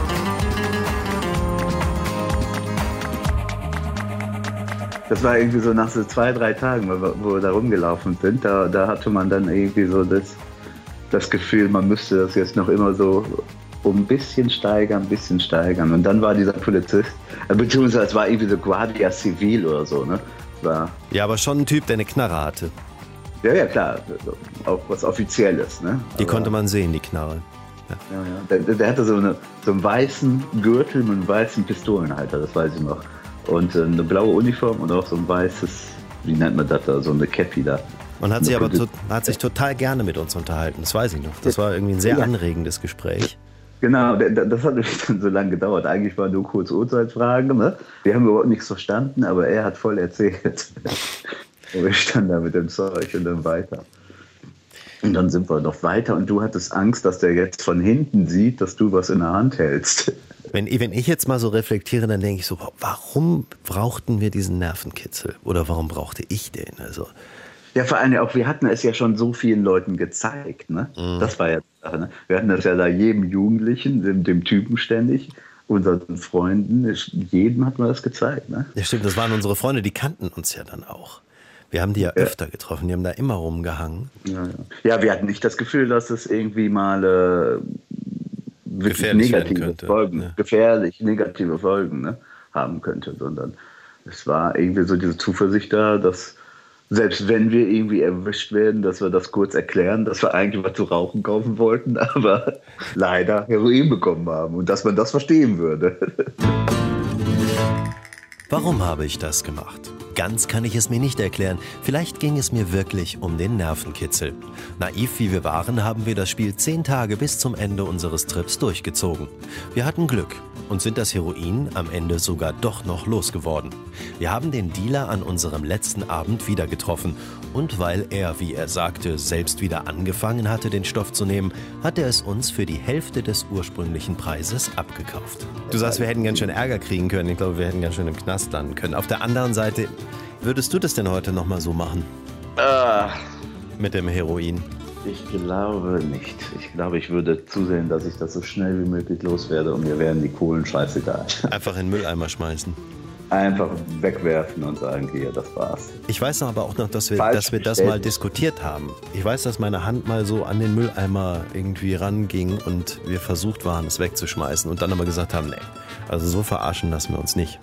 Das war irgendwie so nach so zwei, drei Tagen, wo wir, wo wir da rumgelaufen sind, da, da hatte man dann irgendwie so das, das Gefühl, man müsste das jetzt noch immer so um ein bisschen steigern, ein bisschen steigern. Und dann war dieser Polizist, beziehungsweise es war irgendwie so Guardia Civil oder so, ne? War, ja, aber schon ein Typ, der eine Knarre hatte. Ja, ja, klar, auch was Offizielles, ne? Die aber, konnte man sehen, die Knarre. Ja, ja, ja. Der, der hatte so, eine, so einen weißen Gürtel mit einem weißen Pistolenhalter, das weiß ich noch. Und äh, eine blaue Uniform und auch so ein weißes, wie nennt man das da, so eine Cappy da. Und hat, sie aber to- hat sich total gerne mit uns unterhalten, das weiß ich noch. Das war irgendwie ein sehr anregendes Gespräch. Genau, das hat nämlich dann so lange gedauert. Eigentlich waren nur kurz Uhrzeitfragen. Ne? Wir haben überhaupt nichts verstanden, aber er hat voll erzählt. Und wir standen da mit dem Zeug und dann weiter. Und dann sind wir noch weiter und du hattest Angst, dass der jetzt von hinten sieht, dass du was in der Hand hältst. Wenn, wenn ich jetzt mal so reflektiere, dann denke ich so, warum brauchten wir diesen Nervenkitzel? Oder warum brauchte ich den? Also ja, vor allem auch, wir hatten es ja schon so vielen Leuten gezeigt. Ne? Mhm. Das war ja die Sache. Ne? Wir hatten das ja da jedem Jugendlichen, dem, dem Typen ständig, unseren Freunden, jedem hat man das gezeigt. Ne? Ja, stimmt, das waren unsere Freunde, die kannten uns ja dann auch. Wir haben die ja, ja öfter getroffen, die haben da immer rumgehangen. Ja, ja. ja, wir hatten nicht das Gefühl, dass es irgendwie mal äh, wirklich gefährlich negative Folgen, ja. gefährlich negative Folgen ne, haben könnte, sondern es war irgendwie so diese Zuversicht da, dass selbst wenn wir irgendwie erwischt werden, dass wir das kurz erklären, dass wir eigentlich was zu rauchen kaufen wollten, aber leider Heroin bekommen haben und dass man das verstehen würde. Warum habe ich das gemacht? Ganz kann ich es mir nicht erklären. Vielleicht ging es mir wirklich um den Nervenkitzel. Naiv wie wir waren, haben wir das Spiel zehn Tage bis zum Ende unseres Trips durchgezogen. Wir hatten Glück und sind das Heroin am Ende sogar doch noch losgeworden. Wir haben den Dealer an unserem letzten Abend wieder getroffen. Und weil er, wie er sagte, selbst wieder angefangen hatte, den Stoff zu nehmen, hat er es uns für die Hälfte des ursprünglichen Preises abgekauft. Du sagst, wir hätten ganz schön Ärger kriegen können. Ich glaube, wir hätten ganz schön im Knast landen können. Auf der anderen Seite, würdest du das denn heute noch mal so machen? Ah. Mit dem Heroin? Ich glaube nicht. Ich glaube, ich würde zusehen, dass ich das so schnell wie möglich loswerde und mir wären die Kohlen scheißegal. Einfach in den Mülleimer schmeißen. Einfach wegwerfen und sagen, hier, das war's. Ich weiß aber auch noch, dass wir, dass wir das mal diskutiert haben. Ich weiß, dass meine Hand mal so an den Mülleimer irgendwie ranging und wir versucht waren, es wegzuschmeißen und dann aber gesagt haben, nee, also so verarschen lassen wir uns nicht.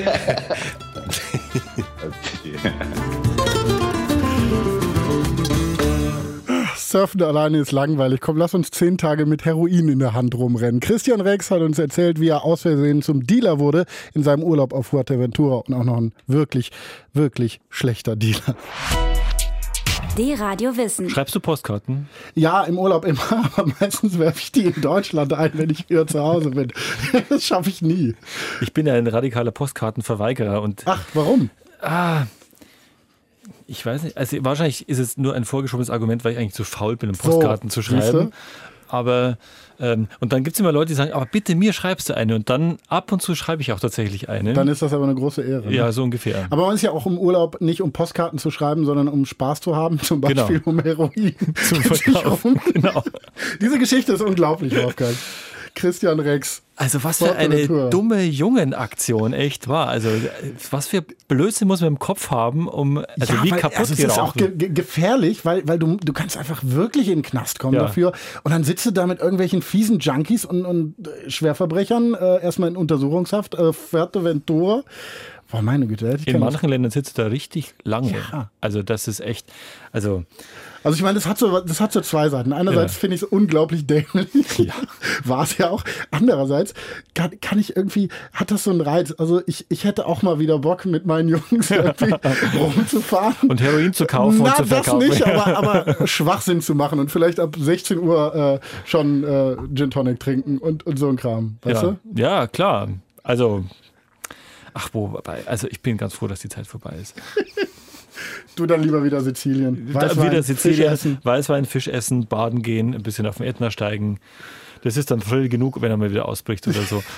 Surfen alleine ist langweilig. Komm, lass uns zehn Tage mit Heroin in der Hand rumrennen. Christian Rex hat uns erzählt, wie er aus Versehen zum Dealer wurde in seinem Urlaub auf Fuerteventura und auch noch ein wirklich, wirklich schlechter Dealer. D-Radio Wissen. Schreibst du Postkarten? Ja, im Urlaub immer, aber meistens werfe ich die in Deutschland ein, wenn ich wieder zu Hause bin. Das schaffe ich nie. Ich bin ja ein radikaler Postkartenverweigerer. Und Ach, warum? Ah, ich weiß nicht. Also wahrscheinlich ist es nur ein vorgeschobenes Argument, weil ich eigentlich zu faul bin, um Postkarten so, zu schreiben. Aber ähm, und dann gibt es immer Leute, die sagen, aber bitte mir schreibst du eine. Und dann ab und zu schreibe ich auch tatsächlich eine. Dann ist das aber eine große Ehre. Ne? Ja, so ungefähr. Aber man ist ja auch im Urlaub nicht um Postkarten zu schreiben, sondern um Spaß zu haben, zum Beispiel genau. um Heroin zum Verkaufen. Genau. Diese Geschichte ist unglaublich, Wolfgang. Christian Rex. Also was für eine dumme Jungenaktion echt war. Also was für Blödsinn muss man im Kopf haben, um also ja, wie weil, kaputt also es ist auch ge- ge- gefährlich, weil, weil du, du kannst einfach wirklich in den Knast kommen ja. dafür. Und dann sitzt du da mit irgendwelchen fiesen Junkies und, und Schwerverbrechern äh, erstmal in Untersuchungshaft, äh, Fuerteventura. Oh meine Güte. Hätte ich In manchen Ländern sitzt du da richtig lange. Ja. Also das ist echt, also... Also ich meine, das hat so, das hat so zwei Seiten. Einerseits ja. finde ich es unglaublich dämlich. Ja. War es ja auch. Andererseits kann, kann ich irgendwie, hat das so einen Reiz. Also ich, ich hätte auch mal wieder Bock, mit meinen Jungs irgendwie rumzufahren. Und Heroin zu kaufen Na, und zu verkaufen. das nicht, aber, aber Schwachsinn zu machen und vielleicht ab sechzehn Uhr äh, schon äh, Gin Tonic trinken und, und so ein Kram. Weißt ja. du? Ja, klar. Also, ach wobei, also ich bin ganz froh, dass die Zeit vorbei ist. Du dann lieber wieder Sizilien. Weißwein, wieder Sizilien, Fisch essen. Weißwein, Fisch essen, baden gehen, ein bisschen auf den Ätna steigen. Das ist dann voll genug, wenn er mal wieder ausbricht oder so.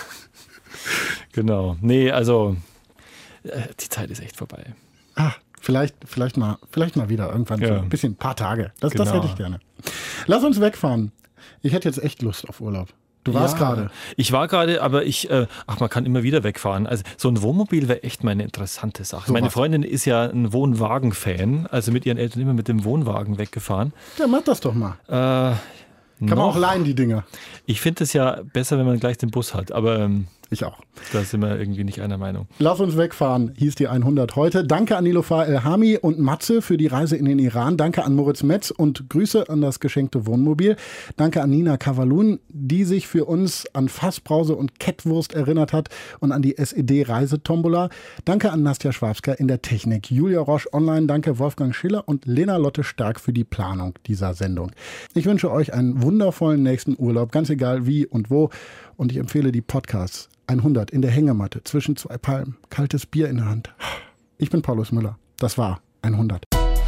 Genau. Nee, also die Zeit ist echt vorbei. Ah, vielleicht, vielleicht, mal, vielleicht mal wieder irgendwann. Ja. So ein bisschen, ein paar Tage. Das, genau. das hätte ich gerne. Lass uns wegfahren. Ich hätte jetzt echt Lust auf Urlaub. Du warst ja, gerade. Ich war gerade, aber ich, äh, ach, man kann immer wieder wegfahren. Also so ein Wohnmobil wäre echt mal eine interessante Sache. So Meine was. Freundin ist ja ein Wohnwagen-Fan, also mit ihren Eltern immer mit dem Wohnwagen weggefahren. Ja, mach das doch mal. Äh, kann noch. man auch leihen, die Dinger. Ich finde es ja besser, wenn man gleich den Bus hat, aber... Ähm, Ich auch. Da sind wir irgendwie nicht einer Meinung. Lass uns wegfahren, hieß die hundert heute. Danke an Nilofar Elhami und Matze für die Reise in den Iran. Danke an Moritz Metz und Grüße an das geschenkte Wohnmobil. Danke an Nina Kavalun, die sich für uns an Fassbrause und Kettwurst erinnert hat und an die S E D-Reisetombola. Danke an Nastja Schwabska in der Technik. Julia Roche online. Danke Wolfgang Schiller und Lena Lotte Stark für die Planung dieser Sendung. Ich wünsche euch einen wundervollen nächsten Urlaub, ganz egal wie und wo. Und ich empfehle die Podcasts. hundert in der Hängematte zwischen zwei Palmen, kaltes Bier in der Hand. Ich bin Paulus Müller. Das war hundert.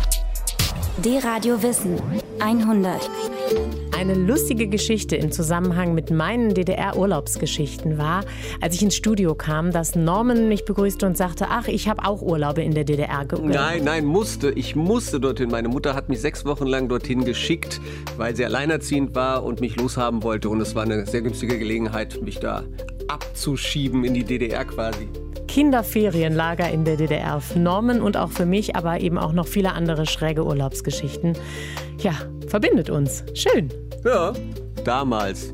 D-Radio Wissen hundert. Eine lustige Geschichte im Zusammenhang mit meinen D D R-Urlaubsgeschichten war, als ich ins Studio kam, dass Norman mich begrüßte und sagte, ach, ich habe auch Urlaube in der D D R gegönnt. Nein, nein, musste. Ich musste dorthin. Meine Mutter hat mich sechs Wochen lang dorthin geschickt, weil sie alleinerziehend war und mich loshaben wollte. Und es war eine sehr günstige Gelegenheit, mich da abzuschieben in die D D R quasi. Kinderferienlager in der D D R für Norman und auch für mich, aber eben auch noch viele andere schräge Urlaubsgeschichten. Ja, verbindet uns. Schön. Ja, damals.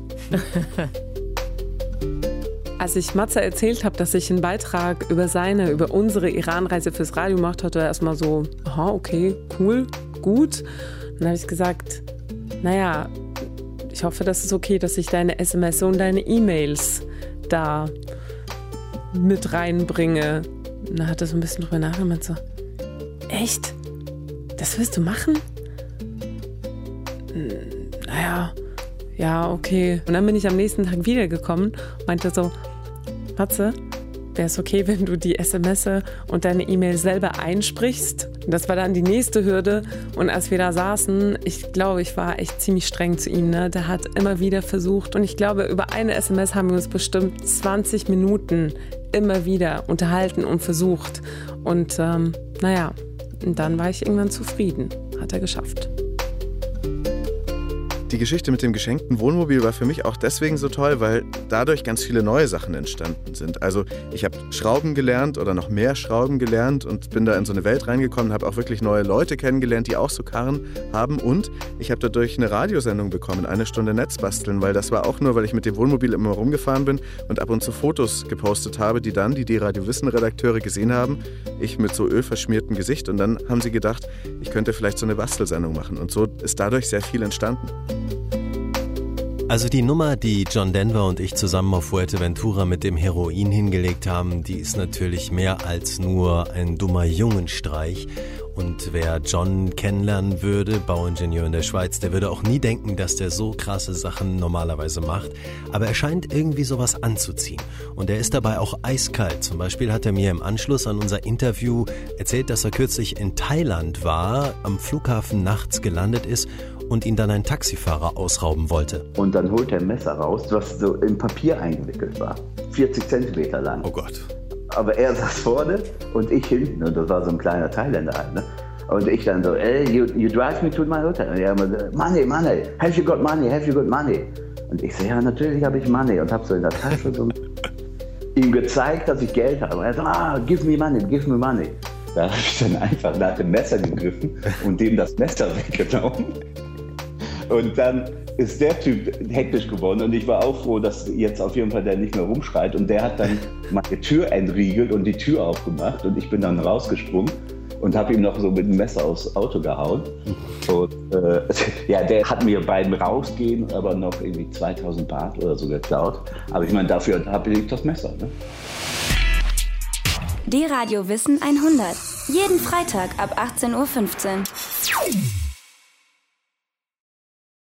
Als ich Matze erzählt habe, dass ich einen Beitrag über seine, über unsere Iran-Reise fürs Radio gemacht hatte, erstmal so, aha, okay, cool, gut. Und dann habe ich gesagt, naja, ich hoffe, das ist okay, dass ich deine S M S und deine E-Mails da mit reinbringe. Und dann hat er so ein bisschen drüber nachgedacht, so, echt? Das wirst du machen? Naja, ja, okay. Und dann bin ich am nächsten Tag wiedergekommen und meinte so, Matze, wäre es okay, wenn du die S M S und deine E-Mail selber einsprichst? Und das war dann die nächste Hürde. Und als wir da saßen, ich glaube, ich war echt ziemlich streng zu ihm. Ne? Der hat immer wieder versucht. Und ich glaube, über eine S M S haben wir uns bestimmt zwanzig Minuten immer wieder unterhalten und versucht. Und ähm, naja, und dann war ich irgendwann zufrieden. Hat er geschafft. Die Geschichte mit dem geschenkten Wohnmobil war für mich auch deswegen so toll, weil dadurch ganz viele neue Sachen entstanden sind. Also ich habe Schrauben gelernt oder noch mehr Schrauben gelernt und bin da in so eine Welt reingekommen, habe auch wirklich neue Leute kennengelernt, die auch so Karren haben. Und ich habe dadurch eine Radiosendung bekommen, eine Stunde Netzbasteln, weil das war auch nur, weil ich mit dem Wohnmobil immer rumgefahren bin und ab und zu Fotos gepostet habe, die dann die D-Radio Wissen-Redakteure gesehen haben. Ich mit so ölverschmiertem Gesicht und dann haben sie gedacht, ich könnte vielleicht so eine Bastelsendung machen. Und so ist dadurch sehr viel entstanden. Also die Nummer, die John Denver und ich zusammen auf Fuerteventura mit dem Heroin hingelegt haben, die ist natürlich mehr als nur ein dummer Jungenstreich. Und wer John kennenlernen würde, Bauingenieur in der Schweiz, der würde auch nie denken, dass der so krasse Sachen normalerweise macht. Aber er scheint irgendwie sowas anzuziehen. Und er ist dabei auch eiskalt. Zum Beispiel hat er mir im Anschluss an unser Interview erzählt, dass er kürzlich in Thailand war, am Flughafen nachts gelandet ist und ihn dann ein Taxifahrer ausrauben wollte. Und dann holt er ein Messer raus, was so in Papier eingewickelt war. vierzig Zentimeter lang. Oh Gott. Aber er saß vorne und ich hinten. Und das war so ein kleiner Thailänder halt, ne? Und ich dann so, hey, you, you drive me to my hotel. Und er immer so, money, money, have you got money, have you got money? Und ich so, ja, natürlich habe ich Money. Und habe so in der Tasche so ihm gezeigt, dass ich Geld habe. Und er so, ah, give me money, give me money. Da habe ich dann einfach nach dem Messer gegriffen und dem das Messer weggenommen. Und dann ist der Typ hektisch geworden und ich war auch froh, dass jetzt auf jeden Fall der nicht mehr rumschreit und der hat dann meine Tür entriegelt und die Tür aufgemacht und ich bin dann rausgesprungen und habe ihm noch so mit dem Messer aufs Auto gehauen. Und äh, ja, der hat mir beim Rausgehen aber noch irgendwie zweitausend Baht oder so geklaut. Aber ich meine, dafür habe ich das Messer. Ne? Die Radio Wissen hundert. Jeden Freitag ab achtzehn Uhr fünfzehn.